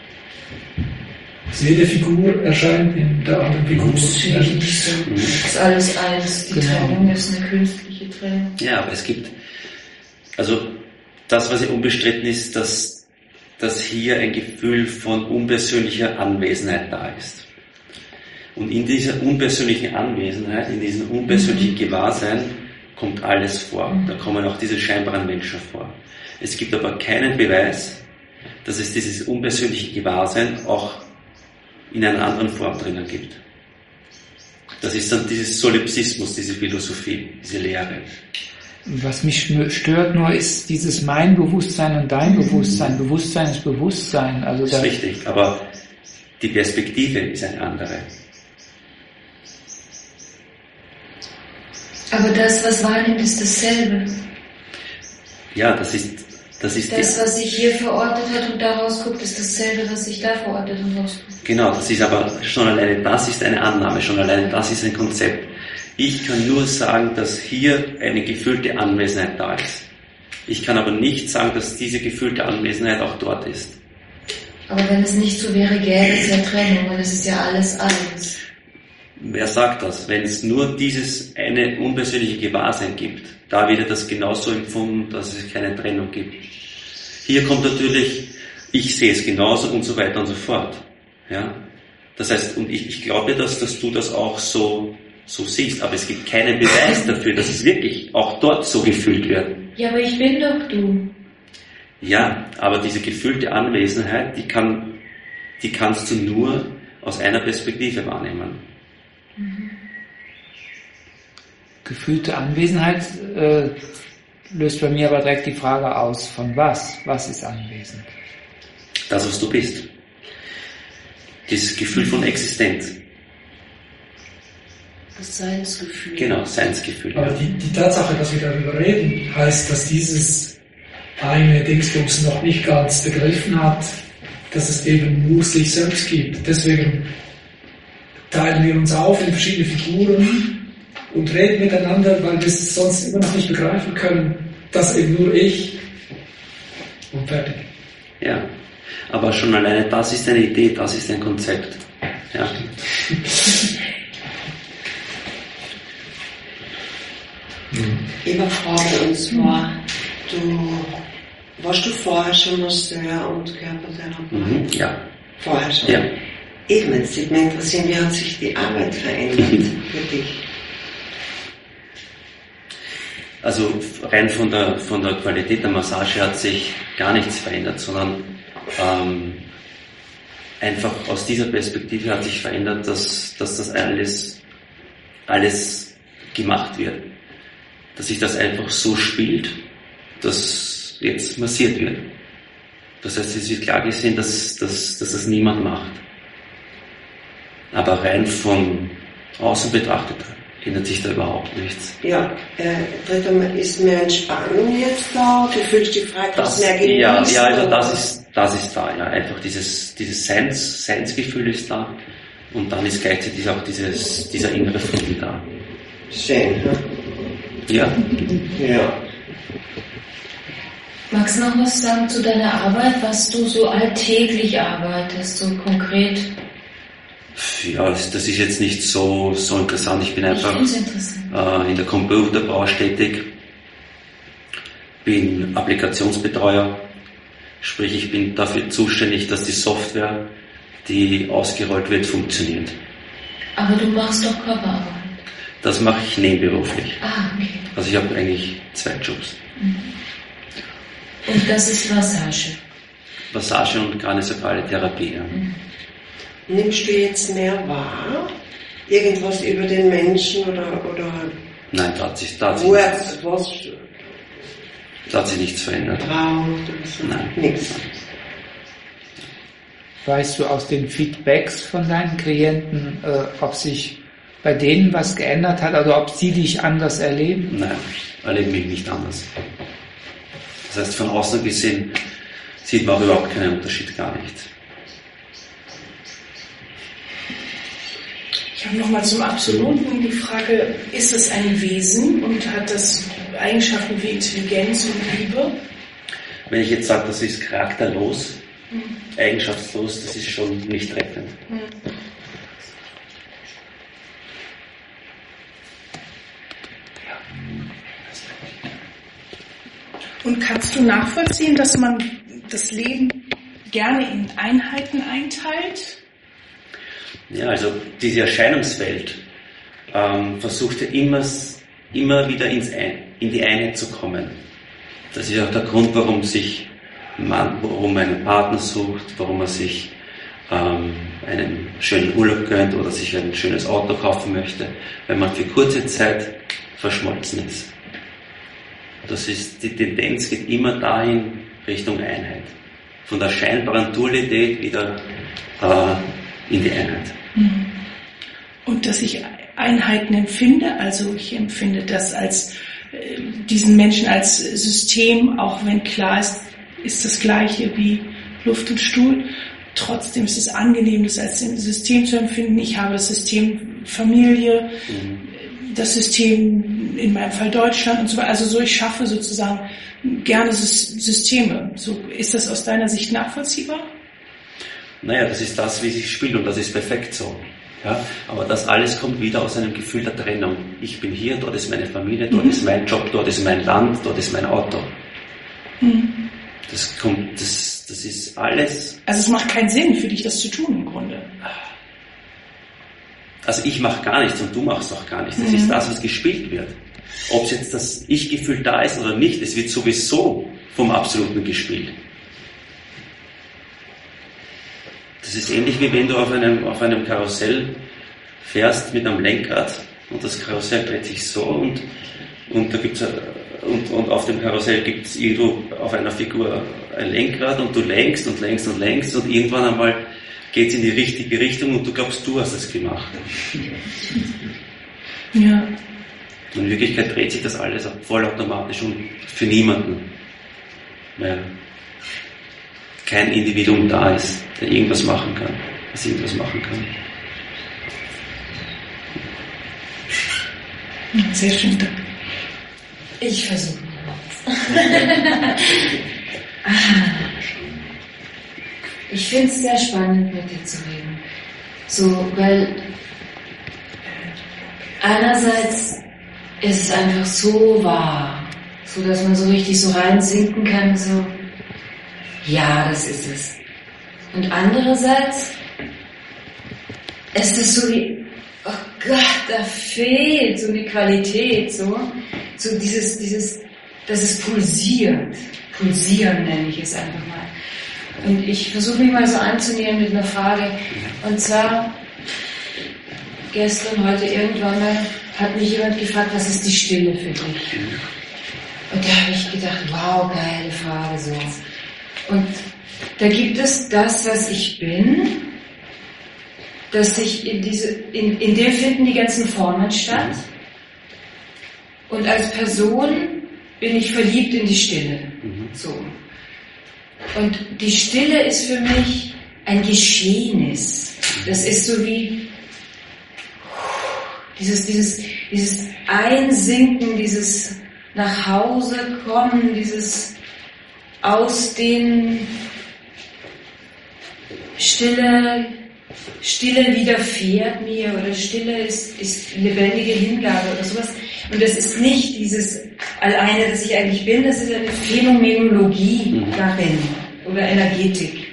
Jede Figur erscheint in der anderen Figur. Das ist alles eins. Die genau. Trennung ist eine künstliche Trennung. Ja, aber es gibt, also das, was ja unbestritten ist, dass, dass hier ein Gefühl von unpersönlicher Anwesenheit da ist. Und in dieser unpersönlichen Anwesenheit, in diesem unpersönlichen Gewahrsein kommt alles vor. Mhm. Da kommen auch diese scheinbaren Menschen vor. Es gibt aber keinen Beweis, dass es dieses unpersönliche Gewahrsein auch in einer anderen Form drinnen gibt. Das ist dann dieses Solipsismus, diese Philosophie, diese Lehre. Was mich stört nur, ist dieses mein Bewusstsein und dein Bewusstsein. Bewusstsein ist Bewusstsein. Also das ist richtig, aber die Perspektive ist eine andere. Aber das, was wahrnimmt, ist dasselbe. Ja, das ist Das, ist das, was sich hier verortet hat und da rausguckt, ist dasselbe, was sich da verortet und rausguckt. Genau, das ist aber schon alleine, das ist eine Annahme, schon alleine das ist ein Konzept. Ich kann nur sagen, dass hier eine gefühlte Anwesenheit da ist. Ich kann aber nicht sagen, dass diese gefühlte Anwesenheit auch dort ist. Aber wenn es nicht so wäre, gäbe es ja Trennung, weil es ist ja alles eins. Wer sagt das? Wenn es nur dieses eine unpersönliche Gewahrsein gibt, da wird das genauso empfunden, dass es keine Trennung gibt. Hier kommt natürlich, ich sehe es genauso und so weiter und so fort. Ja? Das heißt, und ich, ich glaube, dass, dass du das auch so so siehst, aber es gibt keinen Beweis dafür, dass es wirklich auch dort so gefühlt wird. Ja, aber ich bin doch du. Ja, aber diese gefühlte Anwesenheit, die kann, die kannst du nur aus einer Perspektive wahrnehmen. Mhm. Gefühlte Anwesenheit äh, löst bei mir aber direkt die Frage aus, von was? Was ist anwesend? Das, was du bist. Das Gefühl von Existenz. Das Seinsgefühl. Genau, Seinsgefühl. Aber Ja. die, die Tatsache, dass wir darüber reden, heißt, dass dieses eine Dingsbums noch nicht ganz begriffen hat, dass es eben nur sich selbst gibt. Deswegen teilen wir uns auf in verschiedene Figuren und reden miteinander, weil wir es sonst immer noch nicht begreifen können, dass eben nur ich und fertig. Ja. Aber schon alleine das ist eine Idee, das ist ein Konzept. Ja. Ich habe eine Frage, und zwar, du, warst du vorher schon Masseur und Körpertherapeut? Mhm. Ja. Vorher schon? Ja. Eben, jetzt würde mich interessieren, wie hat sich die Arbeit verändert für dich? Also rein von der, von der Qualität der Massage hat sich gar nichts verändert, sondern ähm, einfach aus dieser Perspektive hat sich verändert, dass, dass das alles, alles gemacht wird. Dass sich das einfach so spielt, dass jetzt massiert wird. Das heißt, es wird klar gesehen, dass, dass, dass das niemand macht. Aber rein von außen betrachtet ändert sich da überhaupt nichts. Ja, äh, dritte Mal, ist mehr Entspannung jetzt da? Du fühlst die Freiheit, Das, mehr genießen? ja, ja, also oder? das ist, das ist da, ja. Einfach dieses, dieses Seins, Seinsgefühl ist da. Und dann ist gleichzeitig auch dieses, dieser innere Frieden da. Schön, ne? Ja. Ja. Magst du noch was sagen zu deiner Arbeit, was du so alltäglich arbeitest, so konkret? Ja, das das ist jetzt nicht so, so interessant. Ich bin Ich einfach finde es interessant. äh, in der Computerbranche tätig, bin Applikationsbetreuer, sprich ich bin dafür zuständig, dass die Software, die ausgerollt wird, funktioniert. Aber du machst doch Körperarbeit. Das mache ich nebenberuflich. Ah, okay. Also ich habe eigentlich zwei Jobs. Und das ist Massage. Massage und kraniosakrale Therapie. Ja. Nimmst du jetzt mehr wahr? Irgendwas über den Menschen oder, oder Nein, da hat sich, da hat sich, wo nichts, er was da hat sich nichts verändert. braucht oder so? Nein. Nichts. Weißt du aus den Feedbacks von deinen Klienten, äh, ob sich bei denen was geändert hat oder ob sie dich anders erleben? Nein, erlebe mich nicht anders. Das heißt, von außen gesehen sieht man auch überhaupt keinen Unterschied, gar nicht. Ich habe nochmal zum Absoluten die Frage, ist es ein Wesen und hat das Eigenschaften wie Intelligenz und Liebe? Wenn ich jetzt sage, das ist charakterlos, mhm. eigenschaftslos, das ist schon nicht treffend. Mhm. Und kannst du nachvollziehen, dass man das Leben gerne in Einheiten einteilt? Ja, also diese Erscheinungswelt ähm, versucht ja immer, immer wieder ins Ein, in die Einheit zu kommen. Das ist auch der Grund, warum sich man, warum man einen Partner sucht, warum man sich ähm, einen schönen Urlaub gönnt oder sich ein schönes Auto kaufen möchte, weil man für kurze Zeit verschmolzen ist. Das ist, die Tendenz geht immer dahin Richtung Einheit. Von der scheinbaren Dualität wieder äh, in die Einheit. Und dass ich Einheiten empfinde, also ich empfinde das als äh, diesen Menschen als System, auch wenn klar ist, ist das Gleiche wie Luft und Stuhl. Trotzdem ist es angenehm, das als System zu empfinden. Ich habe das System Familie, mhm. das System in meinem Fall Deutschland und so weiter. Also so, ich schaffe sozusagen gerne Systeme. So, ist das aus deiner Sicht nachvollziehbar? Naja, das ist das, wie sich spielt und das ist perfekt so. Ja? Aber das alles kommt wieder aus einem Gefühl der Trennung. Ich bin hier, dort ist meine Familie, dort mhm. ist mein Job, dort ist mein Land, dort ist mein Auto. Mhm. Das kommt, das, das ist alles. Also es macht keinen Sinn für dich, das zu tun im Grunde. Also ich mache gar nichts und du machst auch gar nichts. Das Mhm. ist das, was gespielt wird. Ob jetzt das Ich-Gefühl da ist oder nicht, es wird sowieso vom Absoluten gespielt. Das ist ähnlich wie wenn du auf einem, auf einem Karussell fährst mit einem Lenkrad und das Karussell dreht sich so und, und, da gibt's, und, und auf dem Karussell gibt es irgendwo auf einer Figur ein Lenkrad und du lenkst und lenkst und lenkst und irgendwann einmal geht es in die richtige Richtung und du glaubst, du hast es gemacht. Ja. In Wirklichkeit dreht sich das alles vollautomatisch und für niemanden, weil kein Individuum da ist, der irgendwas machen kann, das irgendwas machen kann. Sehr schön, danke. Ich versuche mal. Ich finde es sehr spannend, mit dir zu reden. So, weil einerseits ist es einfach so wahr, so dass man so richtig so reinsinken kann, so, ja, das ist es. Und andererseits ist es so wie, oh Gott, da fehlt so eine Qualität, so, so dieses, dieses, dass es pulsiert. Pulsieren nenne ich es einfach mal. Und ich versuche mich mal so anzunähern mit einer Frage. Und zwar, gestern, heute irgendwann mal, hat mich jemand gefragt, was ist die Stille für dich? Und da habe ich gedacht, wow, geile Frage, so. Und da gibt es das, was ich bin, dass ich in diese, in, in dem finden die ganzen Formen statt. Und als Person bin ich verliebt in die Stille. So. Und die Stille ist für mich ein Geschehnis. Das ist so wie dieses, dieses, dieses Einsinken, dieses nach Hause kommen, dieses Ausdehnen, Stille, Stille widerfährt mir oder Stille ist, ist lebendige Hingabe oder sowas. Und das ist nicht dieses alleine, das ich eigentlich bin, das ist eine Phänomenologie darin oder Energetik.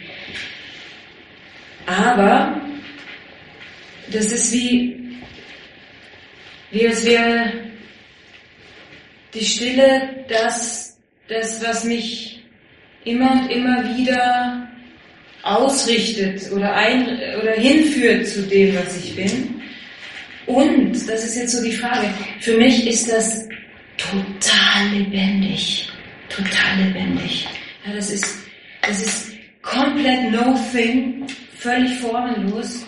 Aber das ist wie, wie es wäre die Stille, das, das, was mich immer und immer wieder ausrichtet oder, ein, oder hinführt zu dem, was ich bin. Und, das ist jetzt so die Frage, für mich ist das total lebendig. Total lebendig. Ja, das ist, das ist komplett nothing, völlig formenlos.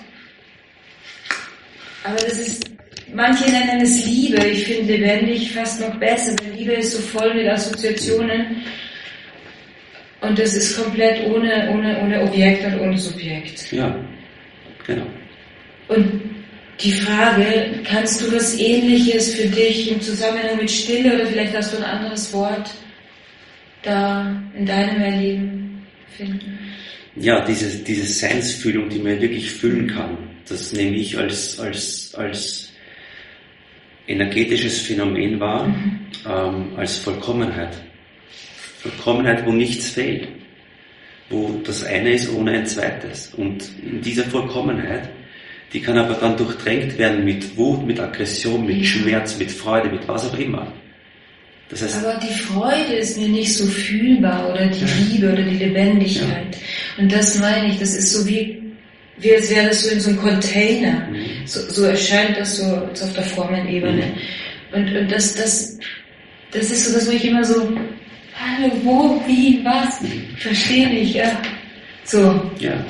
Aber das ist, manche nennen es Liebe, ich finde lebendig fast noch besser, weil Liebe ist so voll mit Assoziationen. Und das ist komplett ohne, ohne, ohne Objekt und ohne Subjekt. Ja, genau. Und die Frage, kannst du was Ähnliches für dich im Zusammenhang mit Stille oder vielleicht hast du ein anderes Wort da in deinem Erleben finden? Ja, diese, diese Seinsfühlung, die man wirklich fühlen kann, das nehme ich als, als, als energetisches Phänomen wahr, mhm. ähm, als Vollkommenheit. Vollkommenheit, wo nichts fehlt, wo das eine ist ohne ein zweites. Und in dieser Vollkommenheit, die kann aber dann durchdrängt werden mit Wut, mit Aggression, mit Schmerz, mit Freude, mit was auch immer. Das heißt, aber die Freude ist mir nicht so fühlbar oder die Liebe oder die Lebendigkeit. Ja. Und das meine ich, das ist so wie, wie als wäre das so in so einem Container. Mhm. So, so erscheint das so auf der Formenebene. Mhm. Und, und das, das, das ist so, dass ich immer so, hallo, wo, wie, was? Ich verstehe nicht, ja. So. Ja.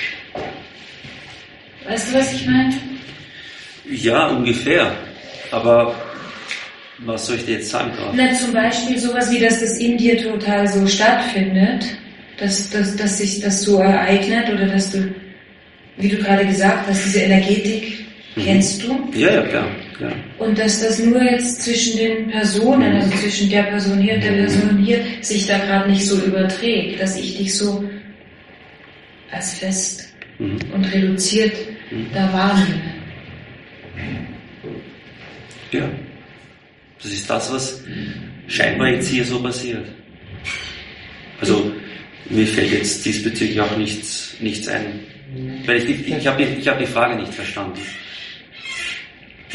Weißt du, was ich meine? Ja, ungefähr. Aber was soll ich dir jetzt sagen gerade? Na, zum Beispiel sowas wie, dass das in dir total so stattfindet, dass, dass, dass sich das so ereignet oder dass du, wie du gerade gesagt hast, diese Energetik mhm. kennst du? Ja, ja, klar. Ja. Und dass das nur jetzt zwischen den Personen, also zwischen der Person hier und der Person hier, sich da gerade nicht so überträgt, dass ich dich so als fest mhm. und reduziert mhm. da wahrnehme. Ja. Das ist das, was scheinbar jetzt hier so passiert. Also, mir fällt jetzt diesbezüglich auch nichts, nichts ein. Weil ich, ich, ich habe ich hab die Frage nicht verstanden.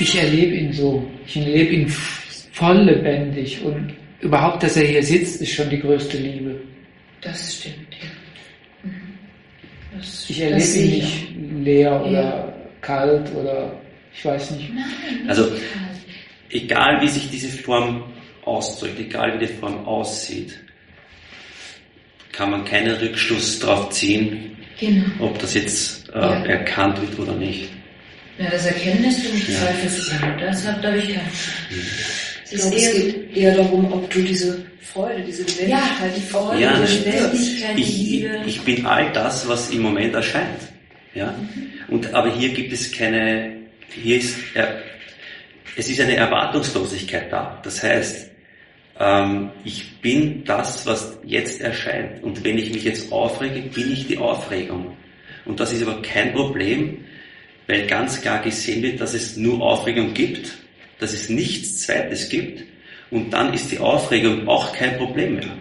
ich erlebe ihn so. Ich erlebe ihn voll lebendig und überhaupt, dass er hier sitzt, ist schon die größte Liebe. Das stimmt, ja. Mhm. Das, ich erlebe ihn nicht leer oder ja. kalt oder ich weiß nicht. Nein, nicht also kalt. Egal wie sich diese Form ausdrückt, egal wie die Form aussieht, kann man keinen Rückschluss darauf ziehen, genau. ob das jetzt äh, ja. erkannt wird oder nicht. Ja, das Erkennen ist für mich ja. zweifelsohne. Das habe hab ich keine Frage. Ich glaube, es geht eher darum, ob du diese Freude, diese Lebendigkeit, ja, die Freude, ja, die Lebendigkeit, die ich, Liebe. Ich, ich bin all das, was im Moment erscheint. Ja? Mhm. Und, aber hier gibt es keine, hier ist, er, es ist eine Erwartungslosigkeit da. Das heißt, ähm, ich bin das, was jetzt erscheint. Und wenn ich mich jetzt aufrege, bin ich die Aufregung. Und das ist aber kein Problem, weil ganz klar gesehen wird, dass es nur Aufregung gibt, dass es nichts Zweites gibt, und dann ist die Aufregung auch kein Problem mehr.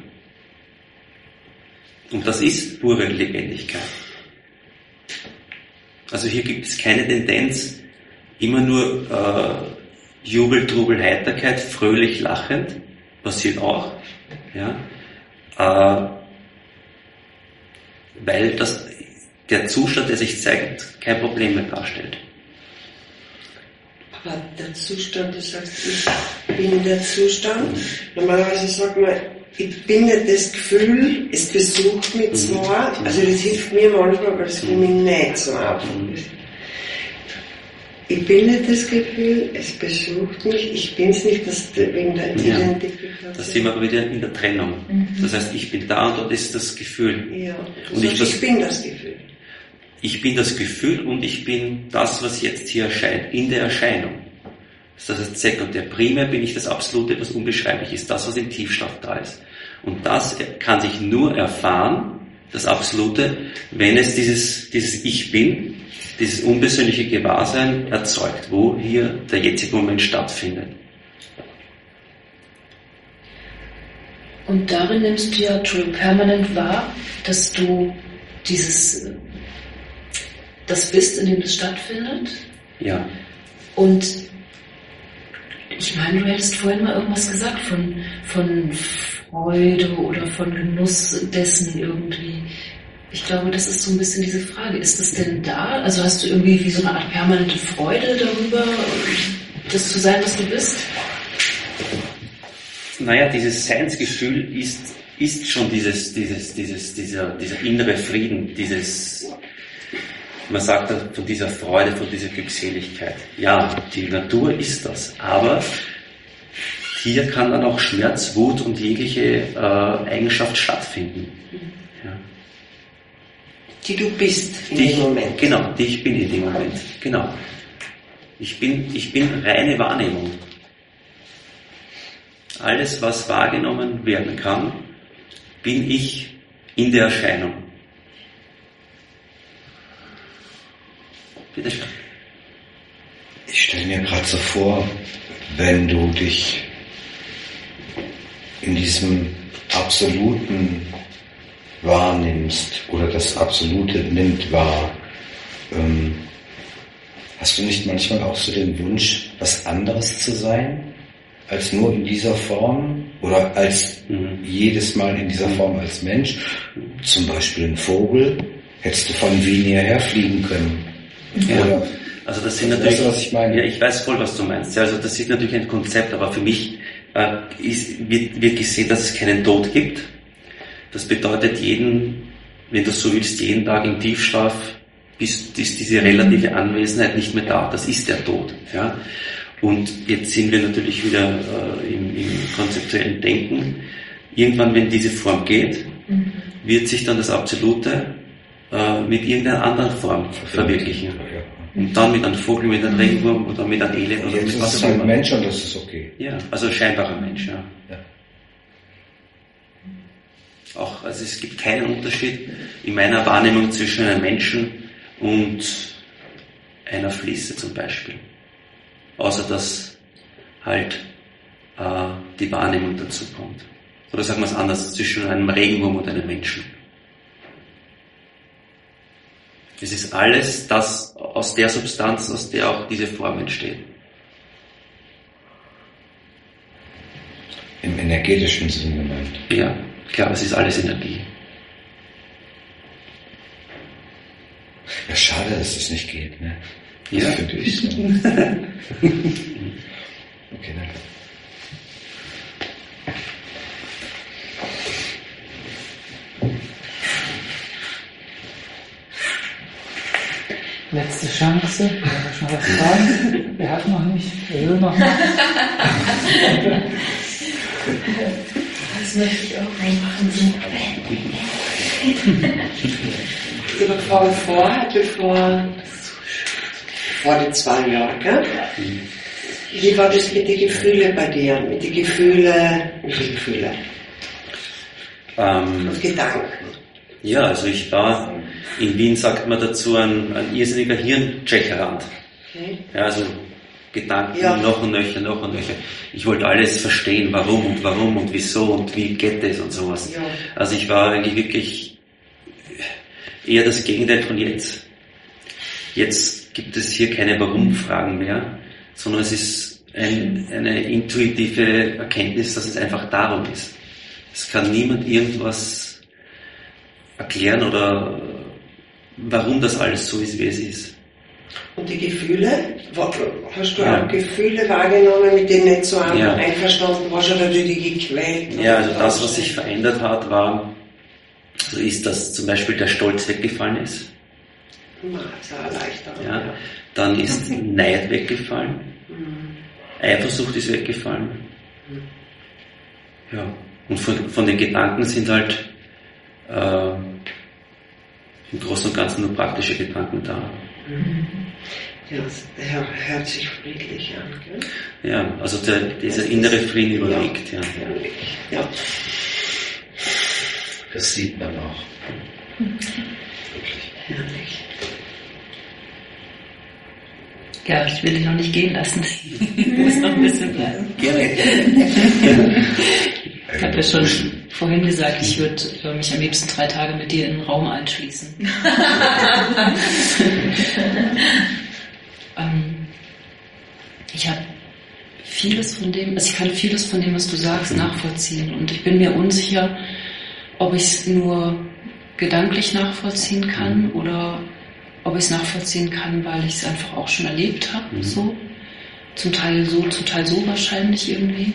Und das ist pure Lebendigkeit. Also hier gibt es keine Tendenz, immer nur äh, Jubel, Trubel, Heiterkeit, fröhlich, lachend, passiert auch, ja, äh, weil das der Zustand, der sich zeigt, kein Problem mehr darstellt. Aber der Zustand, du sagst, ich bin der Zustand. Normalerweise sagt man, ich bin nicht das Gefühl, es besucht mich zwar, also das hilft mir manchmal, aber das will mich nicht so einfach. Ich bin nicht das Gefühl, es besucht mich, ich bin es nicht, das wegen der ja. Identifikation. Das sind wir aber wieder in der Trennung. Mhm. Das heißt, ich bin da und dort ist das Gefühl. Ja, und ich, das, ich bin das Gefühl. Ich bin das Gefühl und ich bin das, was jetzt hier erscheint, in der Erscheinung. Das heißt, sekundär. Primär bin ich das Absolute, was unbeschreiblich ist, das, was im Tiefschlaf da ist. Und das kann sich nur erfahren, das Absolute, wenn es dieses, dieses Ich Bin, dieses unpersönliche Gewahrsein erzeugt, wo hier der jetzige Moment stattfindet. Und darin nimmst du ja permanent wahr, dass du dieses, das bist, in dem das stattfindet. Ja. Und ich meine, du hättest vorhin mal irgendwas gesagt von, von Freude oder von Genuss dessen irgendwie. Ich glaube, das ist so ein bisschen diese Frage. Ist das denn da? Also hast du irgendwie wie so eine Art permanente Freude darüber, das zu sein, was du bist? Naja, dieses Seinsgefühl ist, ist schon dieses, dieses, dieses, dieser, dieser innere Frieden, dieses, man sagt von dieser Freude, von dieser Glückseligkeit. Ja, die Natur ist das, aber hier kann dann auch Schmerz, Wut und jegliche äh, Eigenschaft stattfinden. Ja. Die du bist in die dem ich, Moment. Genau, die ich bin in dem Moment. Genau. Ich bin, ich bin reine Wahrnehmung. Alles, was wahrgenommen werden kann, bin ich in der Erscheinung. Bitte schön. Ich stelle mir gerade so vor, wenn du dich in diesem Absoluten wahrnimmst oder das Absolute nimmt wahr, ähm, hast du nicht manchmal auch so den Wunsch, was anderes zu sein, als nur in dieser Form oder als mhm. jedes Mal in dieser Form als Mensch? Zum Beispiel ein Vogel, hättest du von Wien hierher fliegen können. Ja. Oder, also das sind natürlich, weißt du, was ich meine? Ja, ich weiß voll, was du meinst. Also das ist natürlich ein Konzept, aber für mich äh, ist, wird, wird gesehen, dass es keinen Tod gibt. Das bedeutet jeden, wenn du so willst, jeden Tag im Tiefschlaf ist, ist diese relative Anwesenheit nicht mehr da. Das ist der Tod. Ja? Und jetzt sind wir natürlich wieder äh, im, im konzeptuellen Denken. Irgendwann, wenn diese Form geht, mhm. wird sich dann das Absolute äh, mit irgendeiner anderen Form verwirklichen. Und dann mit einem Vogel, mit einem Regenwurm oder mit einem Elend oder jetzt mit was ist auch es immer. ein Mensch und das ist okay. Ja, also scheinbarer Mensch, ja. ja. Auch, also es gibt keinen Unterschied in meiner Wahrnehmung zwischen einem Menschen und einer Fließe zum Beispiel. Außer dass halt äh, die Wahrnehmung dazu kommt. Oder sagen wir es anders, zwischen einem Regenwurm und einem Menschen. Es ist alles das aus der Substanz, aus der auch diese Form entsteht. im energetischen Sinn gemeint. Ja, klar, es ist alles Energie. Ja, schade, dass das nicht geht, ne? Ja. Das finde ich so. Okay, danke. Letzte Chance. Wer hat schon was fragen? Wer hat noch nicht? Wer will noch mal? Das möchte ich auch machen. So, bevor wir vorher, bevor, vor den zwei Jahren, gell? Wie war das mit den Gefühlen bei dir? Mit den Gefühlen, mit den Gefühlen? Ähm, Und Gedanken? ja, also ich war, in Wien sagt man dazu, ein, ein irrsinniger Hirncheckerand. Okay. Ja, also Gedanken Ja. noch und nöcher, noch und nöcher. Ich wollte alles verstehen, warum und warum und wieso und wie geht das und sowas. Ja. Also ich war eigentlich wirklich eher das Gegenteil von jetzt. Jetzt gibt es hier keine Warum-Fragen mehr, sondern es ist ein, eine intuitive Erkenntnis, dass es einfach darum ist. Es kann niemand irgendwas erklären oder warum das alles so ist, wie es ist. Und die Gefühle? Hast du Ja. auch Gefühle wahrgenommen, mit denen nicht so einfach Ja. einverstanden warst oder du dich gequält? Ja, also das, was sich verändert hat, war, also ist, dass zum Beispiel der Stolz weggefallen ist. Das ist eine Erleichterung. Ja. Dann ist Neid weggefallen. Mhm. Eifersucht ist weggefallen. Ja. Und von, von den Gedanken sind halt äh, im Großen und Ganzen nur praktische Gedanken da. Ja, das hört, hört sich friedlich an, gell? Ja, also der, dieser innere Frieden überwiegt. Ja. Herrlich. Ja. Das sieht man auch. Herrlich. Ja, ich will dich noch nicht gehen lassen. Ich muss noch ein bisschen bleiben. Gerne. Ich habe ja schon vorhin gesagt, ich würde äh, mich am liebsten drei Tage mit dir in einen Raum einschließen. ähm, ich habe vieles von dem, also ich kann vieles von dem, was du sagst, nachvollziehen. Und ich bin mir unsicher, ob ich es nur gedanklich nachvollziehen kann oder ob ich es nachvollziehen kann, weil ich es einfach auch schon erlebt habe. Mhm. So. Zum Teil so, zum Teil so wahrscheinlich irgendwie.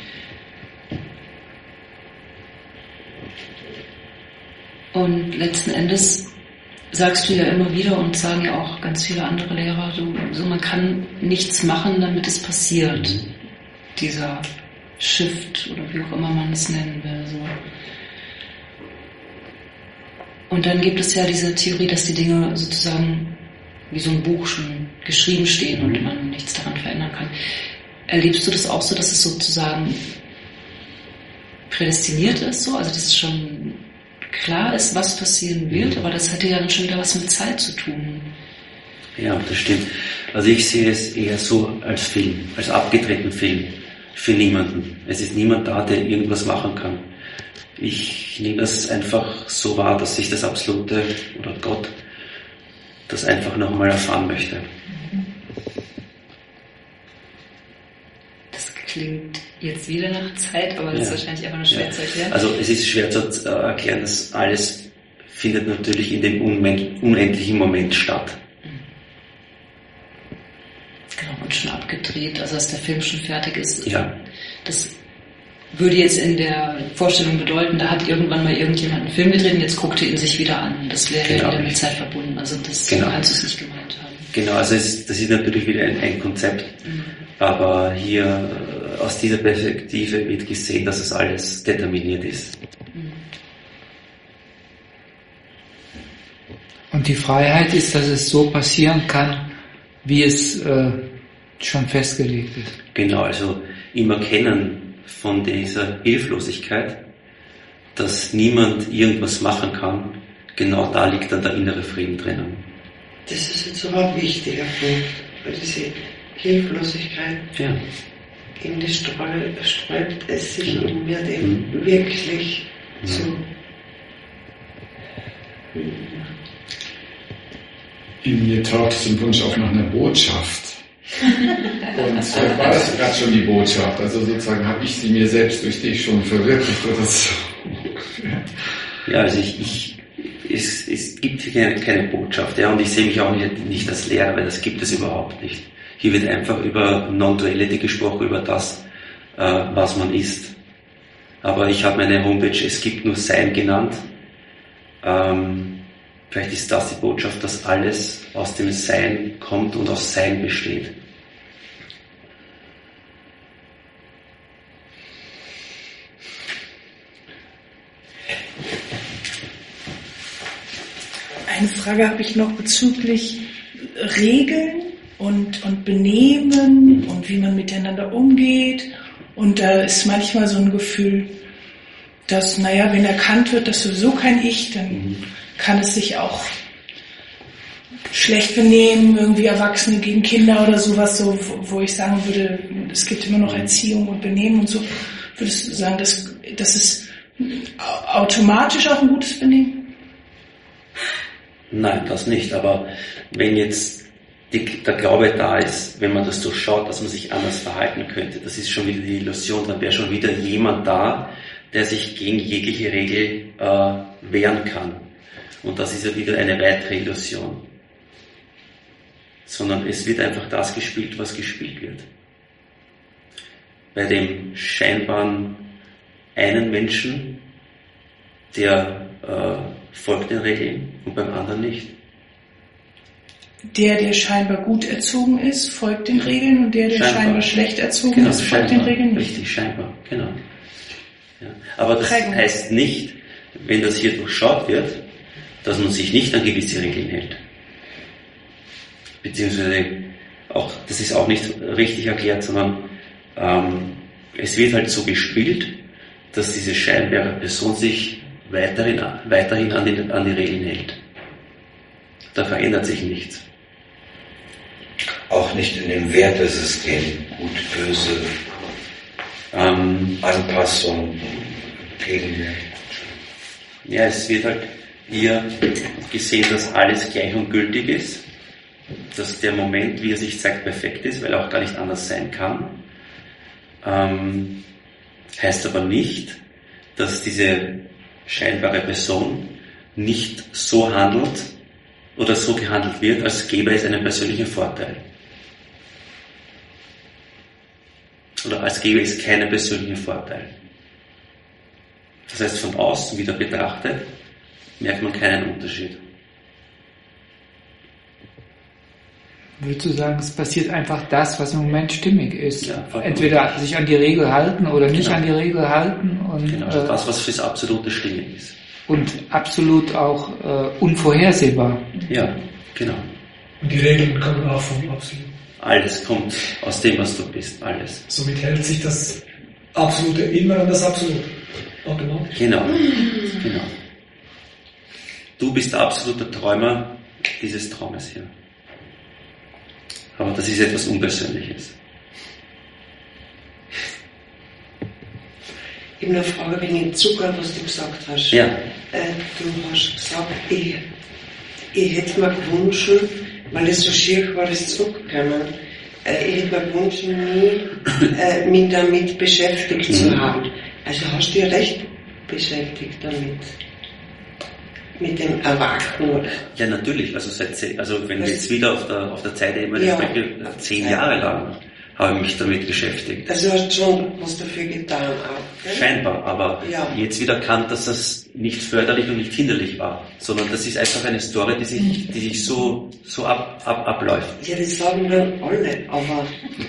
Und letzten Endes sagst du ja immer wieder und sagen ja auch ganz viele andere Lehrer, so, so man kann nichts machen, damit es passiert. Mhm. Dieser Shift oder wie auch immer man es nennen will. So. Und dann gibt es ja diese Theorie, dass die Dinge sozusagen wie so ein Buch schon geschrieben stehen und man nichts daran verändern kann. Erlebst du das auch so, dass es sozusagen prädestiniert ist, so? Also dass es schon klar ist, was passieren wird, aber das hätte ja dann schon wieder was mit Zeit zu tun. Ja, das stimmt. Also ich sehe es eher so als Film, als abgedrehten Film. Für niemanden. Es ist niemand da, der irgendwas machen kann. Ich nehme das einfach so wahr, dass ich das Absolute oder Gott das einfach nochmal erfahren möchte. Das klingt jetzt wieder nach Zeit, aber das Ja. ist wahrscheinlich einfach nur schwer Ja. zu erklären. Also es ist schwer zu äh, erklären, dass alles findet natürlich in dem unmen- unendlichen Moment statt. Genau, und schon abgedreht, also dass der Film schon fertig ist. Ja. Das würde jetzt in der Vorstellung bedeuten, da hat irgendwann mal irgendjemand einen Film gedreht und jetzt guckt er ihn sich wieder an. Das wäre Genau. ja wieder mit Zeit verbunden. Also das Genau. kannst du es nicht gemeint haben. Genau, also es, das ist natürlich wieder ein, ein Konzept, Mhm. aber hier äh, aus dieser Perspektive wird gesehen, dass es alles determiniert ist. Mhm. Und die Freiheit ist, dass es so passieren kann, wie es äh, schon festgelegt ist. Genau, also im Erkennen von dieser Hilflosigkeit, dass niemand irgendwas machen kann, genau da liegt dann der innere Frieden drinnen. Das ist jetzt aber ein wichtiger Punkt, weil diese Hilflosigkeit, Ja. in die sträubt, sträubt es sich Genau. in mir dem Mhm. wirklich Mhm. zu. In mir taucht so ein Wunsch auf nach einer Botschaft. Und vielleicht war das gerade schon die Botschaft, also sozusagen habe ich sie mir selbst durch dich schon verwirklicht oder so. Ja, also ich, ich es, es gibt hier keine, keine Botschaft, ja, und ich sehe mich auch nicht, nicht als Lehrer, weil das gibt es überhaupt nicht. Hier wird einfach über Non-Duality gesprochen, über das, äh, was man ist. Aber ich habe meine Homepage Es gibt nur Sein genannt. Ähm, vielleicht ist das die Botschaft, dass alles aus dem Sein kommt und aus Sein besteht. Eine Frage habe ich noch bezüglich Regeln und, und Benehmen und wie man miteinander umgeht. Und da ist manchmal so ein Gefühl, dass, naja, wenn erkannt wird, dass sowieso kein Ich, dann kann es sich auch schlecht benehmen, irgendwie Erwachsene gegen Kinder oder sowas, so, wo ich sagen würde, es gibt immer noch Erziehung und Benehmen und so. Würdest du sagen, dass, das ist automatisch auch ein gutes Benehmen? Nein, das nicht. Aber wenn jetzt die, der Glaube da ist, wenn man das durchschaut, dass man sich anders verhalten könnte, das ist schon wieder die Illusion, dann wäre schon wieder jemand da, der sich gegen jegliche Regel äh, wehren kann. Und das ist ja wieder eine weitere Illusion. Sondern es wird einfach das gespielt, was gespielt wird. Bei dem scheinbaren einen Menschen, der äh, folgt den Regeln und beim anderen nicht. Der, der scheinbar gut erzogen ist, folgt den Regeln und der, der scheinbar, scheinbar schlecht erzogen genau, ist, folgt den Regeln nicht. Richtig, scheinbar, genau. Ja. Aber das Prägung. heißt nicht, wenn das hier durchschaut wird, dass man sich nicht an gewisse Regeln hält. Beziehungsweise auch, das ist auch nicht richtig erklärt, sondern ähm, es wird halt so gespielt, dass diese scheinbare Person sich weiterhin, weiterhin an, die, an die Regeln hält. Da verändert sich nichts. Auch nicht in dem Wertesystem, gut, böse, ähm, Anpassung, Gegenwert. Ja, es wird halt hier gesehen, dass alles gleich und gültig ist, dass der Moment, wie er sich zeigt, perfekt ist, weil er auch gar nicht anders sein kann. Ähm, heißt aber nicht, dass diese scheinbare Person nicht so handelt oder so gehandelt wird, als gäbe es einen persönlichen Vorteil. Oder als gäbe es keinen persönlichen Vorteil. Das heißt, von außen wieder betrachtet, merkt man keinen Unterschied. Würdest du sagen, es passiert einfach das, was im Moment stimmig ist? Ja, entweder sich an die Regel halten oder nicht genau. an die Regel halten. Und, genau, also das, was fürs absolute stimmig ist. Und absolut auch äh, unvorhersehbar. Ja, genau. Und die Regeln kommen auch vom Absoluten. Alles kommt aus dem, was du bist, alles. Somit hält sich das Absolute immer an das Absolute. Automatisch. Genau, genau. Du bist der absolute Träumer dieses Traumes hier. Aber das ist etwas Unpersönliches. Ich habe eine Frage wegen dem Zucker, was du gesagt hast. Ja. Äh, du hast gesagt, ich, ich hätte mir gewünscht, weil es so schier war, das zurückgekommen, äh, ich hätte mir gewünscht, nie, äh, mich damit beschäftigt mhm. zu haben. Also hast du dich recht beschäftigt damit? Mit dem Erwachen, oder? Ja, natürlich. Also, seit zehn, also wenn wir jetzt wieder auf der, auf der Zeitebene ja. sprechen, zehn ja. Jahre lang habe ich mich damit beschäftigt. Also hast du schon was dafür getan auch, gell? Scheinbar, aber ja. jetzt wieder erkannt, dass das nicht förderlich und nicht hinderlich war, sondern das ist einfach eine Story, die sich, die sich so, so ab, ab, abläuft. Ja, das sagen dann alle, aber,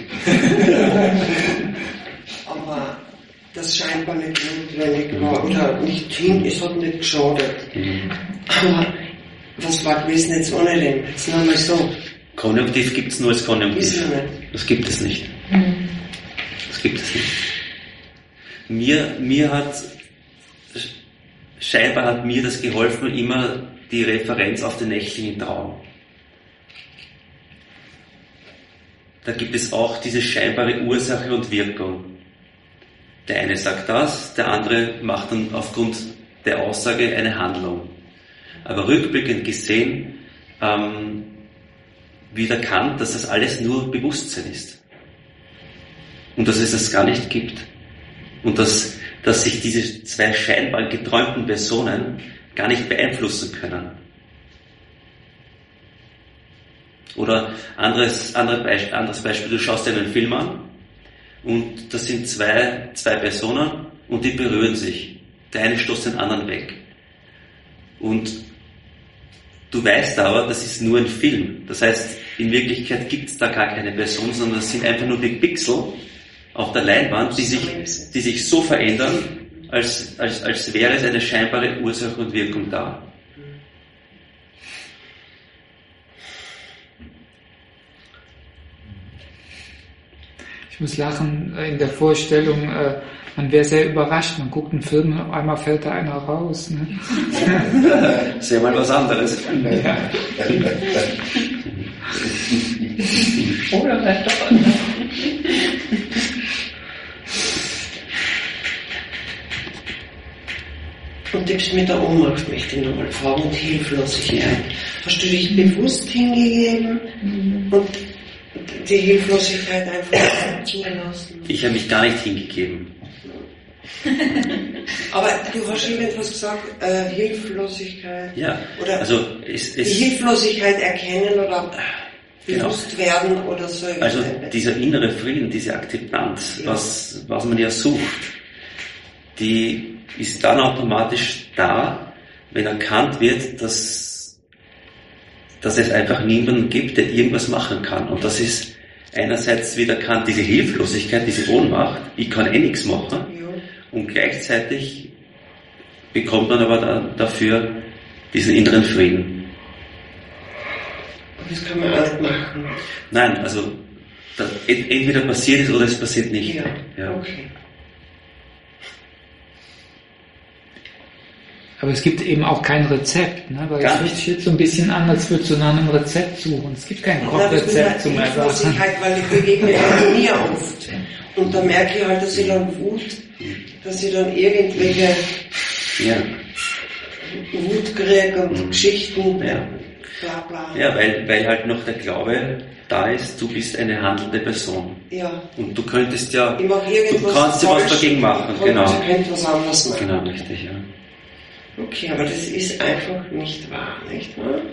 aber das scheinbar nicht notwendig war, oder nicht hin, es hat nicht geschadet. Mhm. Aber was war gewesen jetzt ohne dem? Jetzt nochmal so. Konjunktiv gibt es nur als Konjunktiv. Ist nicht. Das gibt es nicht. Das gibt es nicht. Mir, mir hat, scheinbar hat mir das geholfen, immer die Referenz auf den nächtlichen Traum. Da gibt es auch diese scheinbare Ursache und Wirkung. Der eine sagt das, der andere macht dann aufgrund der Aussage eine Handlung. Aber rückblickend gesehen, ähm, wird erkannt, dass das alles nur Bewusstsein ist. Und dass es das gar nicht gibt. Und dass, dass sich diese zwei scheinbar geträumten Personen gar nicht beeinflussen können. Oder anderes, andere Beispiel, anderes Beispiel, du schaust dir einen Film an und das sind zwei, zwei Personen und die berühren sich. Der eine stoßt den anderen weg. Und du weißt aber, das ist nur ein Film. Das heißt, in Wirklichkeit gibt es da gar keine Person, sondern das sind einfach nur die Pixel auf der Leinwand, die sich, die sich so verändern, als, als, als wäre es eine scheinbare Ursache und Wirkung da. Ich muss lachen in der Vorstellung, äh, man wäre sehr überrascht, man guckt einen Film und auf einmal fällt da einer raus. Ne? Sehr mal was anderes. Ja. Oder vielleicht doch anders. Und das mit der Ohnmacht möchte ich nochmal fragen und Hilflosigkeit. Hast du dich bewusst hingegeben und die Hilflosigkeit einfach zulassen? Ich habe mich gar nicht hingegeben. Aber du hast irgendwas gesagt, äh, Hilflosigkeit. Ja, oder also es, es, die Hilflosigkeit erkennen oder genau. bewusst werden oder so. Also dieser innere Frieden, diese Akzeptanz, ja. was, was man ja sucht, die ist dann automatisch da, wenn erkannt wird, dass, dass es einfach niemanden gibt, der irgendwas machen kann. Und das ist einerseits wieder erkannt, diese Hilflosigkeit, diese Ohnmacht, ich kann eh nichts machen. Ja. Und gleichzeitig bekommt man aber da, dafür diesen inneren Frieden. Das kann man auch nicht machen. Nein, also das entweder passiert es oder es passiert nicht. Ja, ja. Okay. Aber es gibt eben auch kein Rezept, ne? Weil es hört sich jetzt so ein bisschen an, als würdest du nach einem Rezept suchen. Es gibt kein Kochrezept zum Ersachen. Weil ich begegne mir oft. Und da merke ich halt, dass ich dann Wut, dass ich dann irgendwelche ja. Wut kriege und mhm. Geschichten. Ja. Bla, bla. Ja, weil, weil halt noch der Glaube da ist, du bist eine handelnde Person. Ja. Und du könntest ja, ich mach du kannst ja was dagegen machen. Genau. Du könntest was anderes machen. Genau, richtig, ja. Okay, aber das ist einfach nicht wahr, nicht wahr?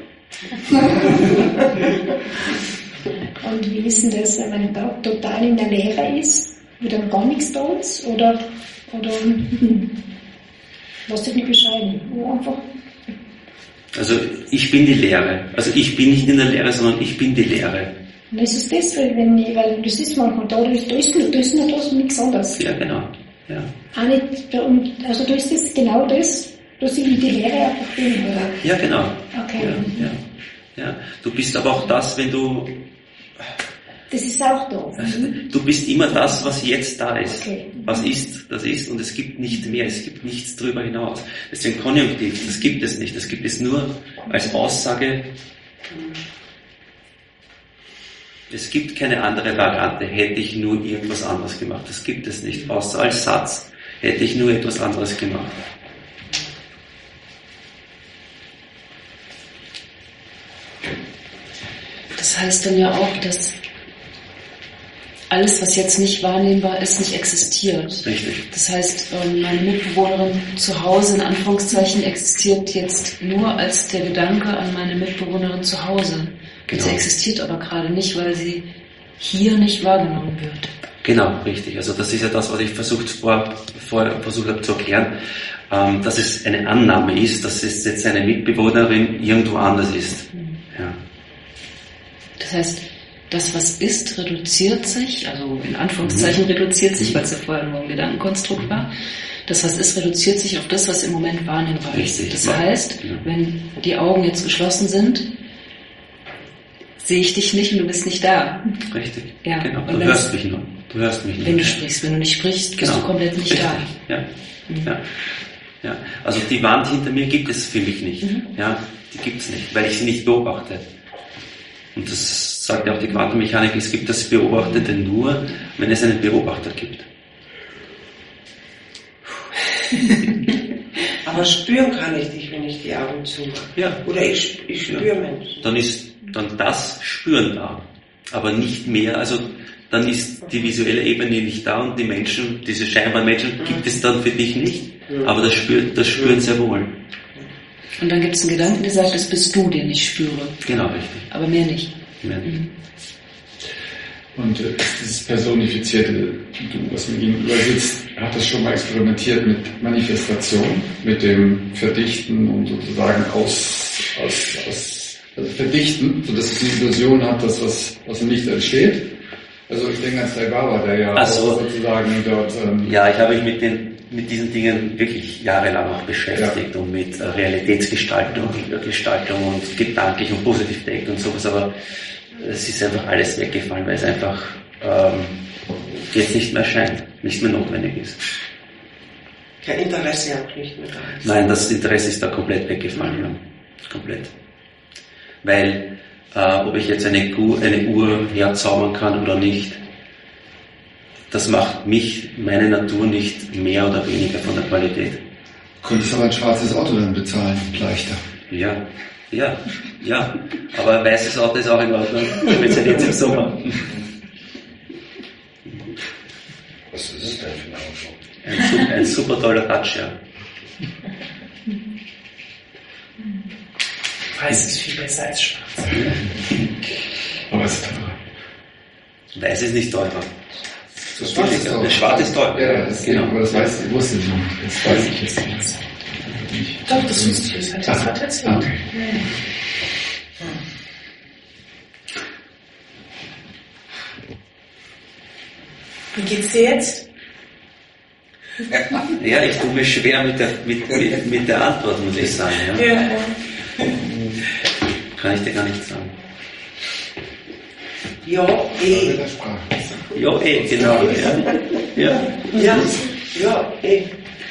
Und wie ist denn das, wenn man da total in der Leere ist, wo dann gar nichts da ist? Oder, oder lass dich nicht beschreiben. Einfach. Also ich bin die Leere. Also ich bin nicht in der Leere, sondern ich bin die Leere. Und ist es das, weil, wenn ich, weil das ist manchmal da, da ist, da ist, da ist nur das und nichts anderes. Ja, genau. Ja. Auch nicht, also da ist das genau das. Du siehst die Lehre einfach drin, oder? Ja, genau. Okay. Ja, ja, ja. Du bist aber auch das, wenn du... Das ist auch da. Du bist immer das, was jetzt da ist. Okay. Was ist, das ist und es gibt nicht mehr, es gibt nichts darüber hinaus. Deswegen Konjunktiv, das gibt es nicht. Das gibt es nur als Aussage. Es gibt keine andere Variante, hätte ich nur irgendwas anderes gemacht. Das gibt es nicht. Außer als Satz hätte ich nur etwas anderes gemacht. Das heißt dann ja auch, dass alles, was jetzt nicht wahrnehmbar ist, nicht existiert. Richtig. Das heißt, meine Mitbewohnerin zu Hause, in Anführungszeichen, existiert jetzt nur als der Gedanke an meine Mitbewohnerin zu Hause. Genau. Sie existiert aber gerade nicht, weil sie hier nicht wahrgenommen wird. Genau, richtig. Also das ist ja das, was ich versucht vor, vorher versucht habe zu erklären, ähm, dass es eine Annahme ist, dass es jetzt eine Mitbewohnerin irgendwo anders ist. Mhm. Ja. Das heißt, das, was ist, reduziert sich, also in Anführungszeichen mhm. reduziert sich, weil es ja vorher nur ein Gedankenkonstrukt war. Das, was ist, reduziert sich auf das, was im Moment wahrnehmbar ist. Richtig. Das heißt, ja. wenn die Augen jetzt geschlossen sind, sehe ich dich nicht und du bist nicht da. Richtig, ja. genau. Du hörst mich nur. Du hörst mich nur. Wenn du sprichst, wenn du nicht sprichst, bist genau. du komplett nicht Richtig. da. Ja. Mhm. Ja. Ja. Also die Wand hinter mir gibt es für mich nicht. Mhm. Ja, die gibt es nicht, weil ich sie nicht beobachte. Und das sagt ja auch die Quantenmechanik, es gibt das Beobachtete nur, wenn es einen Beobachter gibt. Aber spüren kann ich dich, wenn ich die Augen zumache. Ja. Oder ich, ich spüre ja. Menschen. Dann ist dann das spüren da. Aber nicht mehr, also dann ist die visuelle Ebene nicht da und die Menschen, diese scheinbaren Menschen, gibt es dann für dich nicht. Aber das spürt, das spüren sehr wohl. Und dann gibt es einen Gedanken, der sagt, das bist du, den ich spüre. Genau, richtig. Aber mehr nicht. Mehr nicht. Mhm. Und äh, dieses personifizierte Du, was mit ihm übersitzt, hat das schon mal experimentiert mit Manifestation, mit dem Verdichten und sozusagen aus, aus, aus also Verdichten, sodass es eine Illusion hat, dass was aus dem Licht entsteht. Also ich denke an Sai Baba, der ja so. auch sozusagen dort... Ähm, ja, ich habe mich mit, den, mit diesen Dingen wirklich jahrelang auch beschäftigt ja. und mit äh, Realitätsgestaltung, Gestaltung und gedanklich und positiv denken und sowas, aber es ist einfach alles weggefallen, weil es einfach ähm, jetzt nicht mehr scheint, nicht mehr notwendig ist. Kein Interesse auch nicht mehr da ist. Nein, das Interesse ist da komplett weggefallen. Ja. Komplett. Weil, äh, ob ich jetzt eine, Gu- eine Uhr herzaubern kann oder nicht, das macht mich, meine Natur nicht mehr oder weniger von der Qualität. Könntest aber ein schwarzes Auto dann bezahlen, leichter. Ja, ja, ja. Aber ein weißes Auto ist auch in Ordnung, speziell jetzt im Sommer. Was ist es denn für ein Auto? Ein, super, ein super toller Dacia. Weiß ist viel besser als schwarz. Aber es ist teurer. Weiß ist nicht teurer. Das Schwarz ist teurer. Das Schwarz ist teurer. Ja, das genau. Aber das weiß ich, wusste ich nicht. Das weiß ich jetzt nicht. Doch, das wusste ich. Das hat das hat erzählt. Okay. Wie geht's dir jetzt? Ja, ich tue mir schwer mit der, mit, mit, mit der Antwort, muss ich sagen. Ja. Ja, ja. Kann ich dir gar nicht sagen. Ja, eh. Ja, eh, genau. Ja, ja. Ja, ja, eh.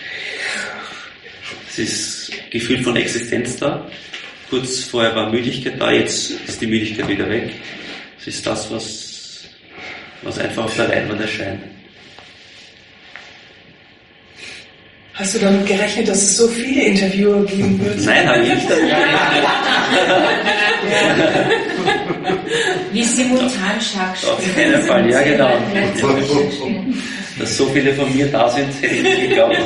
Es ist Gefühl von Existenz da. Kurz vorher war Müdigkeit da, jetzt ist die Müdigkeit wieder weg. Es ist das, was, was einfach auf der Leinwand erscheint. Hast du damit gerechnet, dass es so viele Interviewer geben wird? Nein, habe ich nicht. Wie Simultanschach. Auf keinen Fall, ja genau. Dass so viele von mir da sind, hätte ich nicht geglaubt.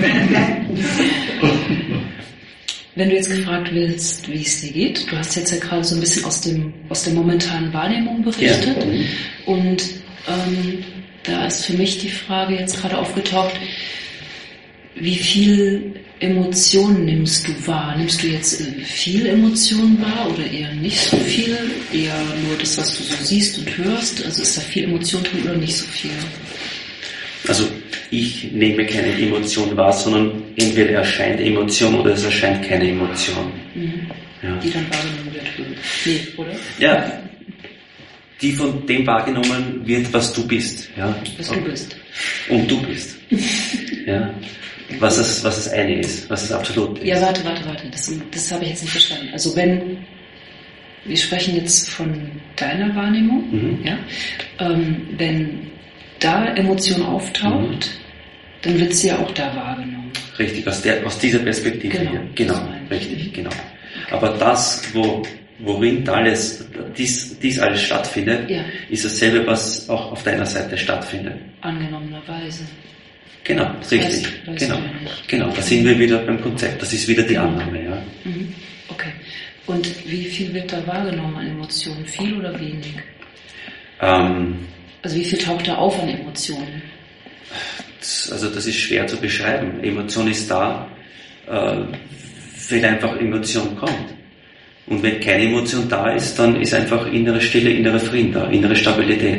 Wenn du jetzt gefragt wirst, wie es dir geht, du hast jetzt ja gerade so ein bisschen aus dem aus der momentanen Wahrnehmung berichtet Ja. und ähm, da ist für mich die Frage jetzt gerade aufgetaucht, wie viel Emotionen nimmst du wahr? Nimmst du jetzt äh, viel Emotionen wahr oder eher nicht so viel? Eher nur das, was du so siehst und hörst? Also ist da viel Emotion drin oder nicht so viel? Also ich nehme keine Emotion wahr, sondern entweder erscheint Emotion oder es erscheint keine Emotion. Mhm. Ja. Die dann wahrgenommen wird. Nee, oder? Ja, die von dem wahrgenommen wird, was du bist. Ja. Was du bist. Und du bist. Ja. Was es, was es eine ist, was es absolut ist. Ja, warte, warte, warte. Das, das habe ich jetzt nicht verstanden. Also wenn, wir sprechen jetzt von deiner Wahrnehmung, Mhm. ja, ähm, wenn da Emotion auftaucht, Mhm. dann wird sie ja auch da wahrgenommen. Richtig, aus, der, aus dieser Perspektive Genau, hier. das Genau, meine ich. richtig, genau. Aber das, wo, worin da alles, dies, dies alles stattfindet, Ja. ist dasselbe, was auch auf deiner Seite stattfindet. Angenommenerweise. Genau, richtig, Weißt- weißt genau. du ja nicht. Genau, da sind wir wieder beim Konzept, das ist wieder die Annahme, ja. Mhm. Okay. Und wie viel wird da wahrgenommen an Emotionen? Viel oder wenig? Ähm, Also wie viel taucht da auf an Emotionen? das- also das ist schwer zu beschreiben. Emotion ist da, äh, wenn einfach Emotion kommt. Und wenn keine Emotion da ist, dann ist einfach innere Stille, innere Frieden da, innere Stabilität.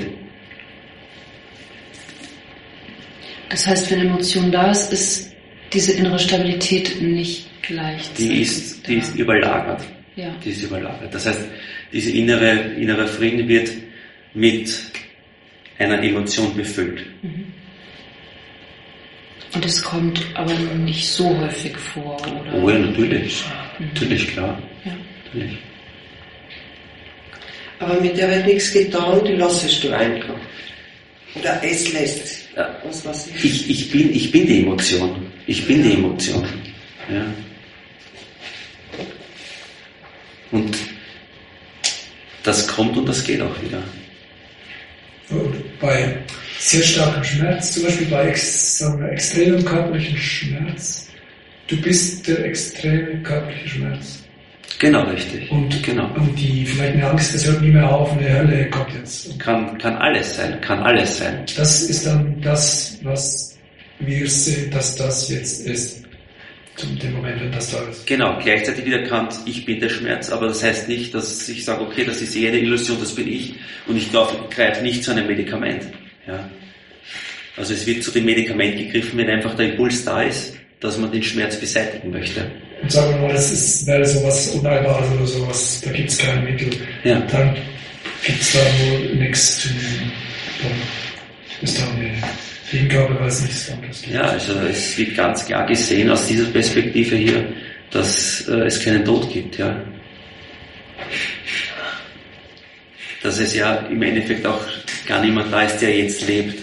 Das heißt, wenn Emotion da ist, ist diese innere Stabilität nicht gleichzeitig Die ist, die da. ist überlagert. Ja. Die ist überlagert. Das heißt, diese innere, innere Frieden wird mit einer Emotion befüllt. Mhm. Und es kommt aber nicht so häufig vor, oder? Oh ja, natürlich. Mhm. Natürlich, klar. Ja. Natürlich. Aber mit der wird nichts getan, die lassest du einfach. Oder es lässt. Ja. Was weiß ich. Ich, ich, bin, ich bin die Emotion. Ich bin die Emotion. Ja. Und das kommt und das geht auch wieder. Und bei sehr starkem Schmerz, zum Beispiel bei ex, sagen wir, extremem körperlichen Schmerz, du bist der extreme körperliche Schmerz. Genau, richtig. Und, genau. und die vielleicht eine Angst, das hört nie mehr auf, eine Hölle kommt jetzt. Kann, kann alles sein, kann alles sein. Das ist dann das, was wir sehen, dass das jetzt ist. Zum dem Moment, wenn das da ist. Genau, gleichzeitig wieder erkannt, ich bin der Schmerz, aber das heißt nicht, dass ich sage, okay, das ist eh eine Illusion, das bin ich, und ich greife nicht zu einem Medikament. Ja. Also es wird zu dem Medikament gegriffen, wenn einfach der Impuls da ist, dass man den Schmerz beseitigen möchte. Und sagen wir mal, das ist, wäre sowas Unheilbares oder sowas, da gibt es kein Mittel. Ja. Dann gibt es da wohl nichts zu nehmen. Dann ist da eine Hingabe, weil es nichts anderes gibt. Ja, also es wird ganz klar gesehen aus dieser Perspektive hier, dass äh, es keinen Tod gibt, ja. Dass es ja im Endeffekt auch gar niemand da ist, der jetzt lebt.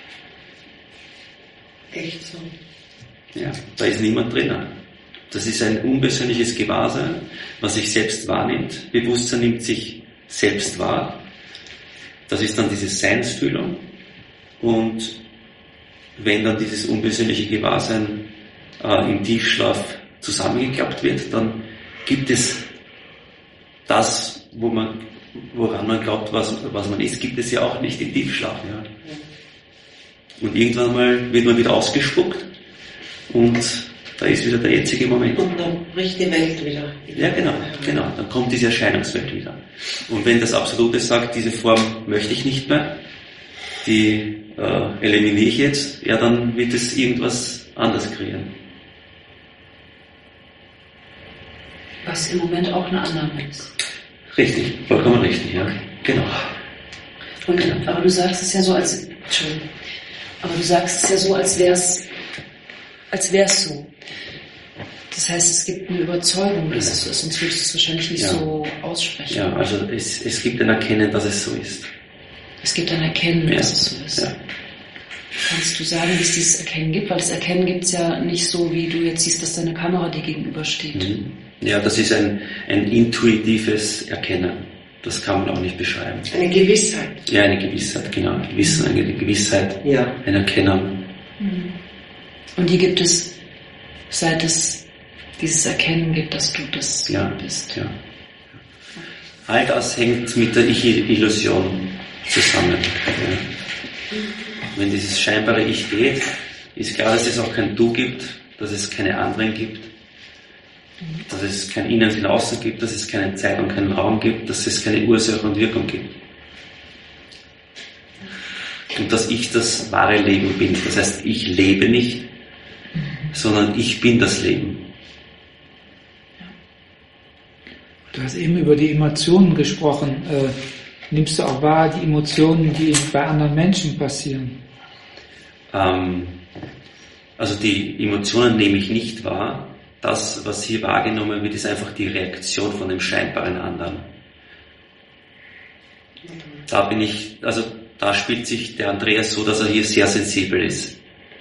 Echt so. Ja, da ist niemand drinnen. Das ist ein unpersönliches Gewahrsein, was sich selbst wahrnimmt. Bewusstsein nimmt sich selbst wahr. Das ist dann diese Seinsfühlung. Und wenn dann dieses unpersönliche Gewahrsein äh, im Tiefschlaf zusammengeklappt wird, dann gibt es das, wo man, woran man glaubt, was, was man ist, gibt es ja auch nicht im Tiefschlaf. Ja. Und irgendwann mal wird man wieder ausgespuckt und da ist wieder der jetzige Moment. Und dann bricht die Welt wieder. Ja, genau, genau. Dann kommt diese Erscheinungswelt wieder. Und wenn das Absolute sagt, diese Form möchte ich nicht mehr, die äh, eliminiere ich jetzt, ja, dann wird es irgendwas anderes kreieren. Was im Moment auch eine Annahme ist. Richtig, vollkommen richtig, ja. Genau. Und, aber du sagst es ja so, als, Entschuldigung, aber du sagst es ja so, als wär's, als wär's so. Das heißt, es gibt eine Überzeugung, dass es so ist, sonst würdest du es wahrscheinlich nicht ja. so aussprechen. Ja, also es, es gibt ein Erkennen, dass es so ist. Es gibt ein Erkennen, ja. dass es so ist. Ja. Kannst du sagen, wie es dieses Erkennen gibt? Weil das Erkennen gibt es ja nicht so, wie du jetzt siehst, dass deine Kamera dir gegenübersteht. Mhm. Ja, das ist ein, ein intuitives Erkennen. Das kann man auch nicht beschreiben. Eine Gewissheit. Ja, eine Gewissheit, genau. Ein Wissen, eine Gewissheit, ja. ein Erkennen. Mhm. Und die gibt es, seit es dieses Erkennen gibt, dass du das ja. bist. Ja. All das hängt mit der Ich-Illusion zusammen. Ja. Wenn dieses scheinbare Ich geht, ist klar, dass es auch kein Du gibt, dass es keine anderen gibt, dass es kein Innen und Außen gibt, dass es keine Zeit und keinen Raum gibt, dass es keine Ursache und Wirkung gibt. Und dass ich das wahre Leben bin. Das heißt, ich lebe nicht, sondern ich bin das Leben. Du hast eben über die Emotionen gesprochen. Äh, nimmst du auch wahr, die Emotionen, die bei anderen Menschen passieren? Ähm, also die Emotionen nehme ich nicht wahr. Das, was hier wahrgenommen wird, ist einfach die Reaktion von dem scheinbaren anderen. Da bin ich, also da spielt sich der Andreas so, dass er hier sehr sensibel ist.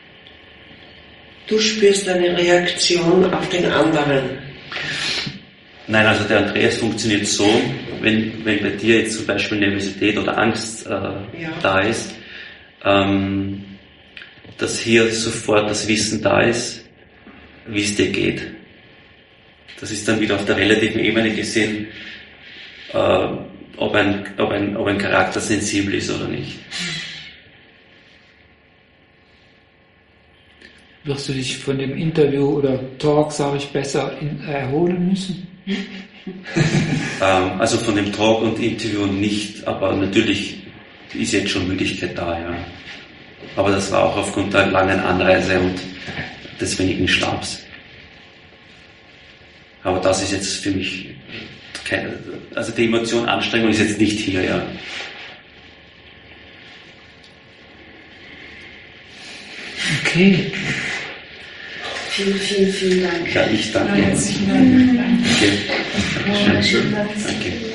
Du spürst eine Reaktion auf den anderen. Nein, also der Andreas funktioniert so, wenn, wenn bei dir jetzt zum Beispiel Nervosität oder Angst äh, ja. da ist, ähm, dass hier sofort das Wissen da ist, wie es dir geht. Das ist dann wieder auf der relativen Ebene gesehen, äh, ob, ein, ob, ein, ob ein Charakter sensibel ist oder nicht. Wirst du dich von dem Interview oder Talk, sage ich besser, in, erholen müssen? ähm, also von dem Talk und Interview nicht, aber natürlich ist jetzt schon Müdigkeit da, ja. Aber das war auch aufgrund der langen Anreise und des wenigen Schlafs. Aber das ist jetzt für mich keine, also die Emotion Anstrengung ist jetzt nicht hier, ja. Okay. Vielen, vielen, vielen Dank. Ja, ich danke. Herzlichen Dank. Okay. Dankeschön. Danke.